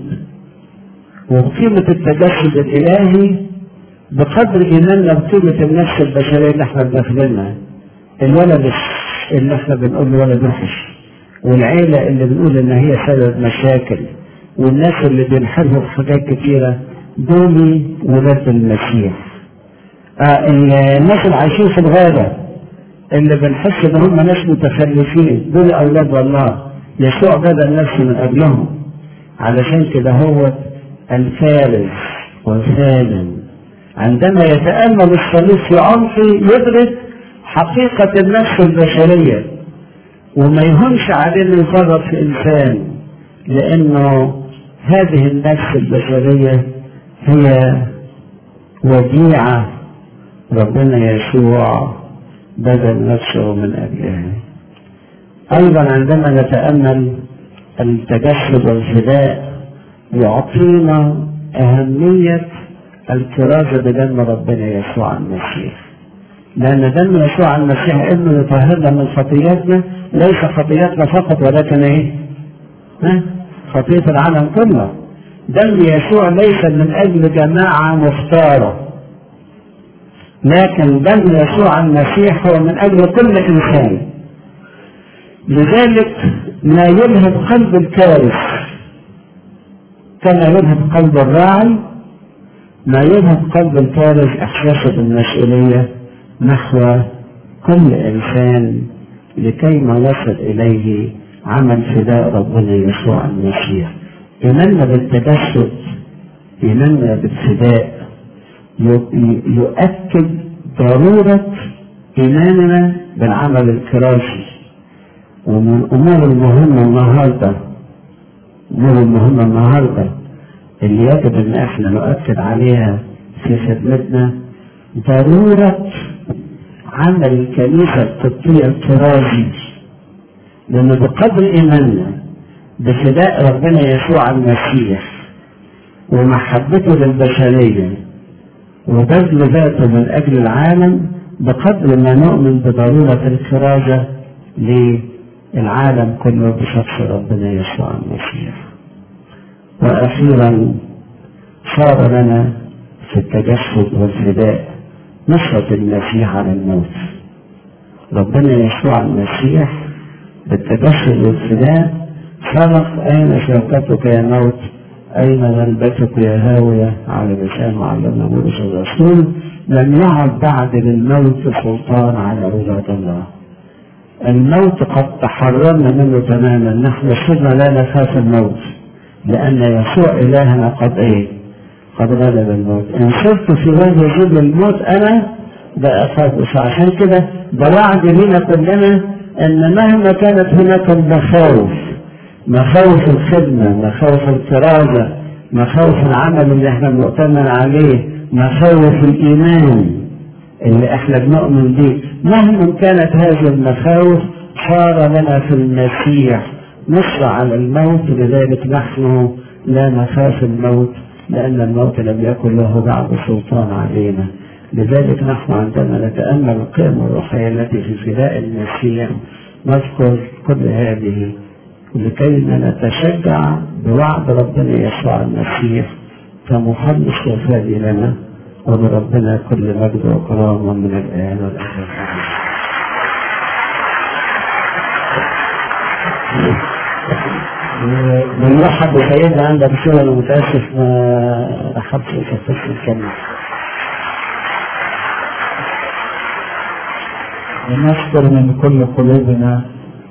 وبقيمة التجسد الإلهي بقدر إيماننا بقيمة النفس البشرية اللي احنا داخلينها. الولد اللي احنا بنقول له ولد وحش، والعيلة اللي بنقول إن هي سبب مشاكل، والناس اللي بينحرفوا في حاجات كتيرة، دول ولاد المسيح. آه الناس اللي عايشين في الغابة اللي بنحس ان هم ناس متخلفين، دول اولاد الله. يسوع بذل نفسه من اجلهم. علشان كده هو الفارس والثامن عندما يتأمل الصليب في عمقه يدرك حقيقة النفس البشرية، وما يهونش عليه انه يفرط في انسان، لانه هذه النفس البشرية هي وديعة ربنا يسوع بذل نفسه من أجلها. أيضا عندما نتأمل التجسد والفداء يعطينا أهمية الكرازة بدم ربنا يسوع المسيح، لأن دم يسوع المسيح إنه يطهرنا من خطياتنا، ليس خطياتنا فقط ولكن إيه؟ ها؟ خطية العالم كله. دم يسوع ليس من أجل جماعة مختارة، لكن دم يسوع المسيح هو من أجل كل إنسان. لذلك ما يلهب قلب الكارث كما يلهب قلب الراعي، ما يلهب قلب الكارث إحساسه بالمسؤولية نحو كل إنسان لكي ما يصل إليه عمل فداء ربنا يسوع المسيح. إيماننا بالتجسد، إيماننا بالفداء يؤكد ضرورة إيماننا بالعمل الكرازي. ومن الأمور المهمة النهاردة الأمور المهمة النهاردة اللي يجب أن احنا نؤكد عليها في خدمتنا ضرورة عمل الكنيسة القبطية الكرازي، لأن بقدر إيماننا بفداء ربنا يسوع المسيح ومحبته للبشرية وبذل ذاته من أجل العالم، بقدر ما نؤمن بضرورة الكرازة للعالم كله بشخص ربنا يسوع المسيح. وأخيرا صار لنا في التجسد والفداء نصرة المسيح على الموت. ربنا يسوع المسيح بالتجسد والفداء صرخ: أين شوكتك يا موت؟ أين غلبتك يا هاوية؟ على لسان معلمنا بولس الرسول. لم يعد بعد للموت سلطان على أولاد الله. الموت قد تحررنا منه تماما، نحن صرنا لا نخاف الموت لأن يسوع إلهنا قد إيه؟ قد غلب الموت. إن صرت في وجه ظل الموت أنا لا أخاف. عشان كده ده وعد لنا كلنا أن مهما كانت هناك المخاوف، مخاوف الخدمة، مخاوف الكرازة، مخاوف العمل اللي احنا مؤتمن عليه، مخاوف الإيمان اللي احنا بنؤمن به، مهما كانت هذه المخاوف صار لنا في المسيح نصر على الموت. لذلك نحن لا نخاف الموت لأن الموت لم يكن له بعد سلطان علينا. لذلك نحن عندما نتأمل القيم الروحية التي في فداء المسيح نذكر كل هذه لكي نتشجع بوعد ربنا يسوع المسيح كمخلص وفادي لنا، ولربنا كل مجد وكرامة من الآن والأبد. بنرحب بسيدنا عندك شغل ومتأسف ما رحبتش بشخص الكلمة. ونشكر من كل قلوبنا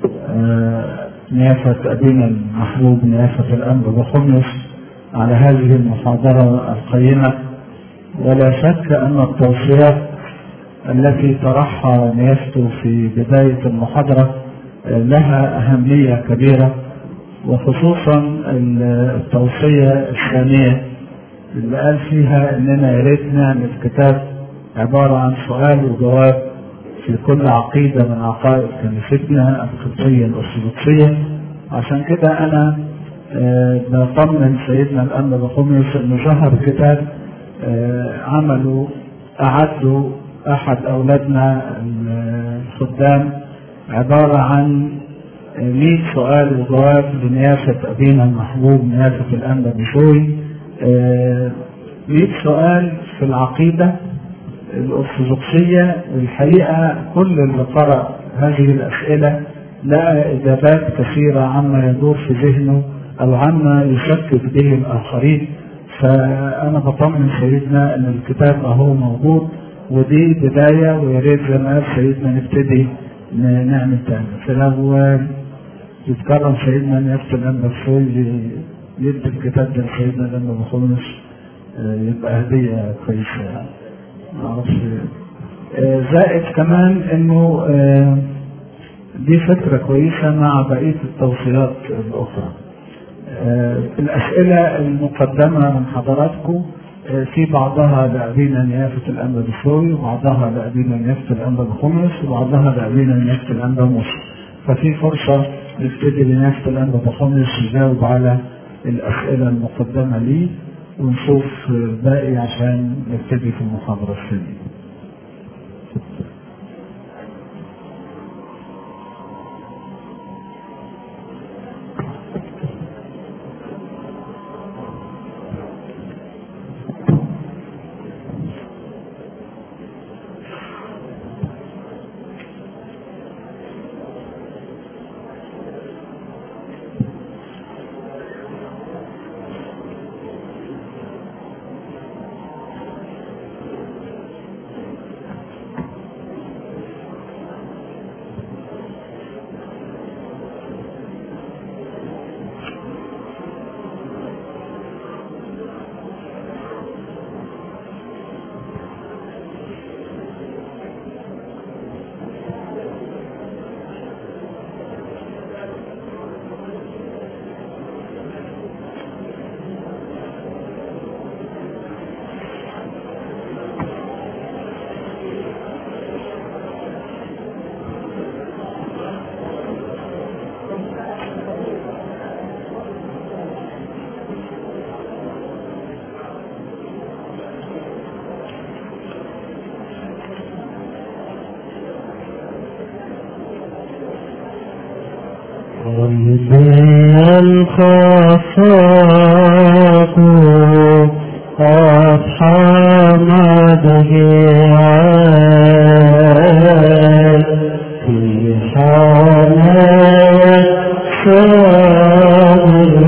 نيافة أبينا المحبوب نيافة الأنبا بخمس على هذه المحاضرة القيمة. ولا شك أن التوصيات التي طرحها نيافته في بداية المحاضرة لها أهمية كبيرة، وخصوصا التوصية الثانية اللي قال فيها إننا يا ريت نعمل كتاب عبارة عن سؤال وجواب في كل عقيدة من عقائد كنيستنا القبطية الأرثوذكسية. عشان كده أنا أه بطمن سيدنا الأنبا بخمس إنه ظهر كتاب أه عمله أعده أحد أولادنا الخدام، عبارة عن مئة سؤال وجواب لنيافة أبينا المحبوب نيافة الأنبا بشوي. أه مئة سؤال في العقيدة الأرثوذكسية. الحقيقة كل اللي قرأ هذه الأسئلة لقى إجابات كثيرة عما يدور في ذهنه أو عما يشكك به الآخرين. فأنا بطمن سيدنا أن الكتاب أهو موجود، ودي بداية، ويا ريت زي ما قال سيدنا نبتدي نعمل تاني. فلو يتكرم سيدنا نيافة الأنبا بشوي يدي الكتاب ده لسيدنا الأنبا بخمس يبقى هدية كويسة يعني. معرفش. زائد كمان انه دي فكرة كويسة مع بقية التوصيات الاخرى. الاسئلة المقدمة من حضراتكم في بعضها لأبينا نيافة الأنبا بشوي، وبعضها لأبينا نيافة الأنبا بخمس، وبعضها لأبينا نيافة الأنبا موسى. ففي فرصة نبتدي لنيافة الأنبا بخمس يجاوب على الأسئلة المقدمة ليه، ونشوف باقي عشان نبتدي في المحاضرة الثانية. من خافه قد حمده الله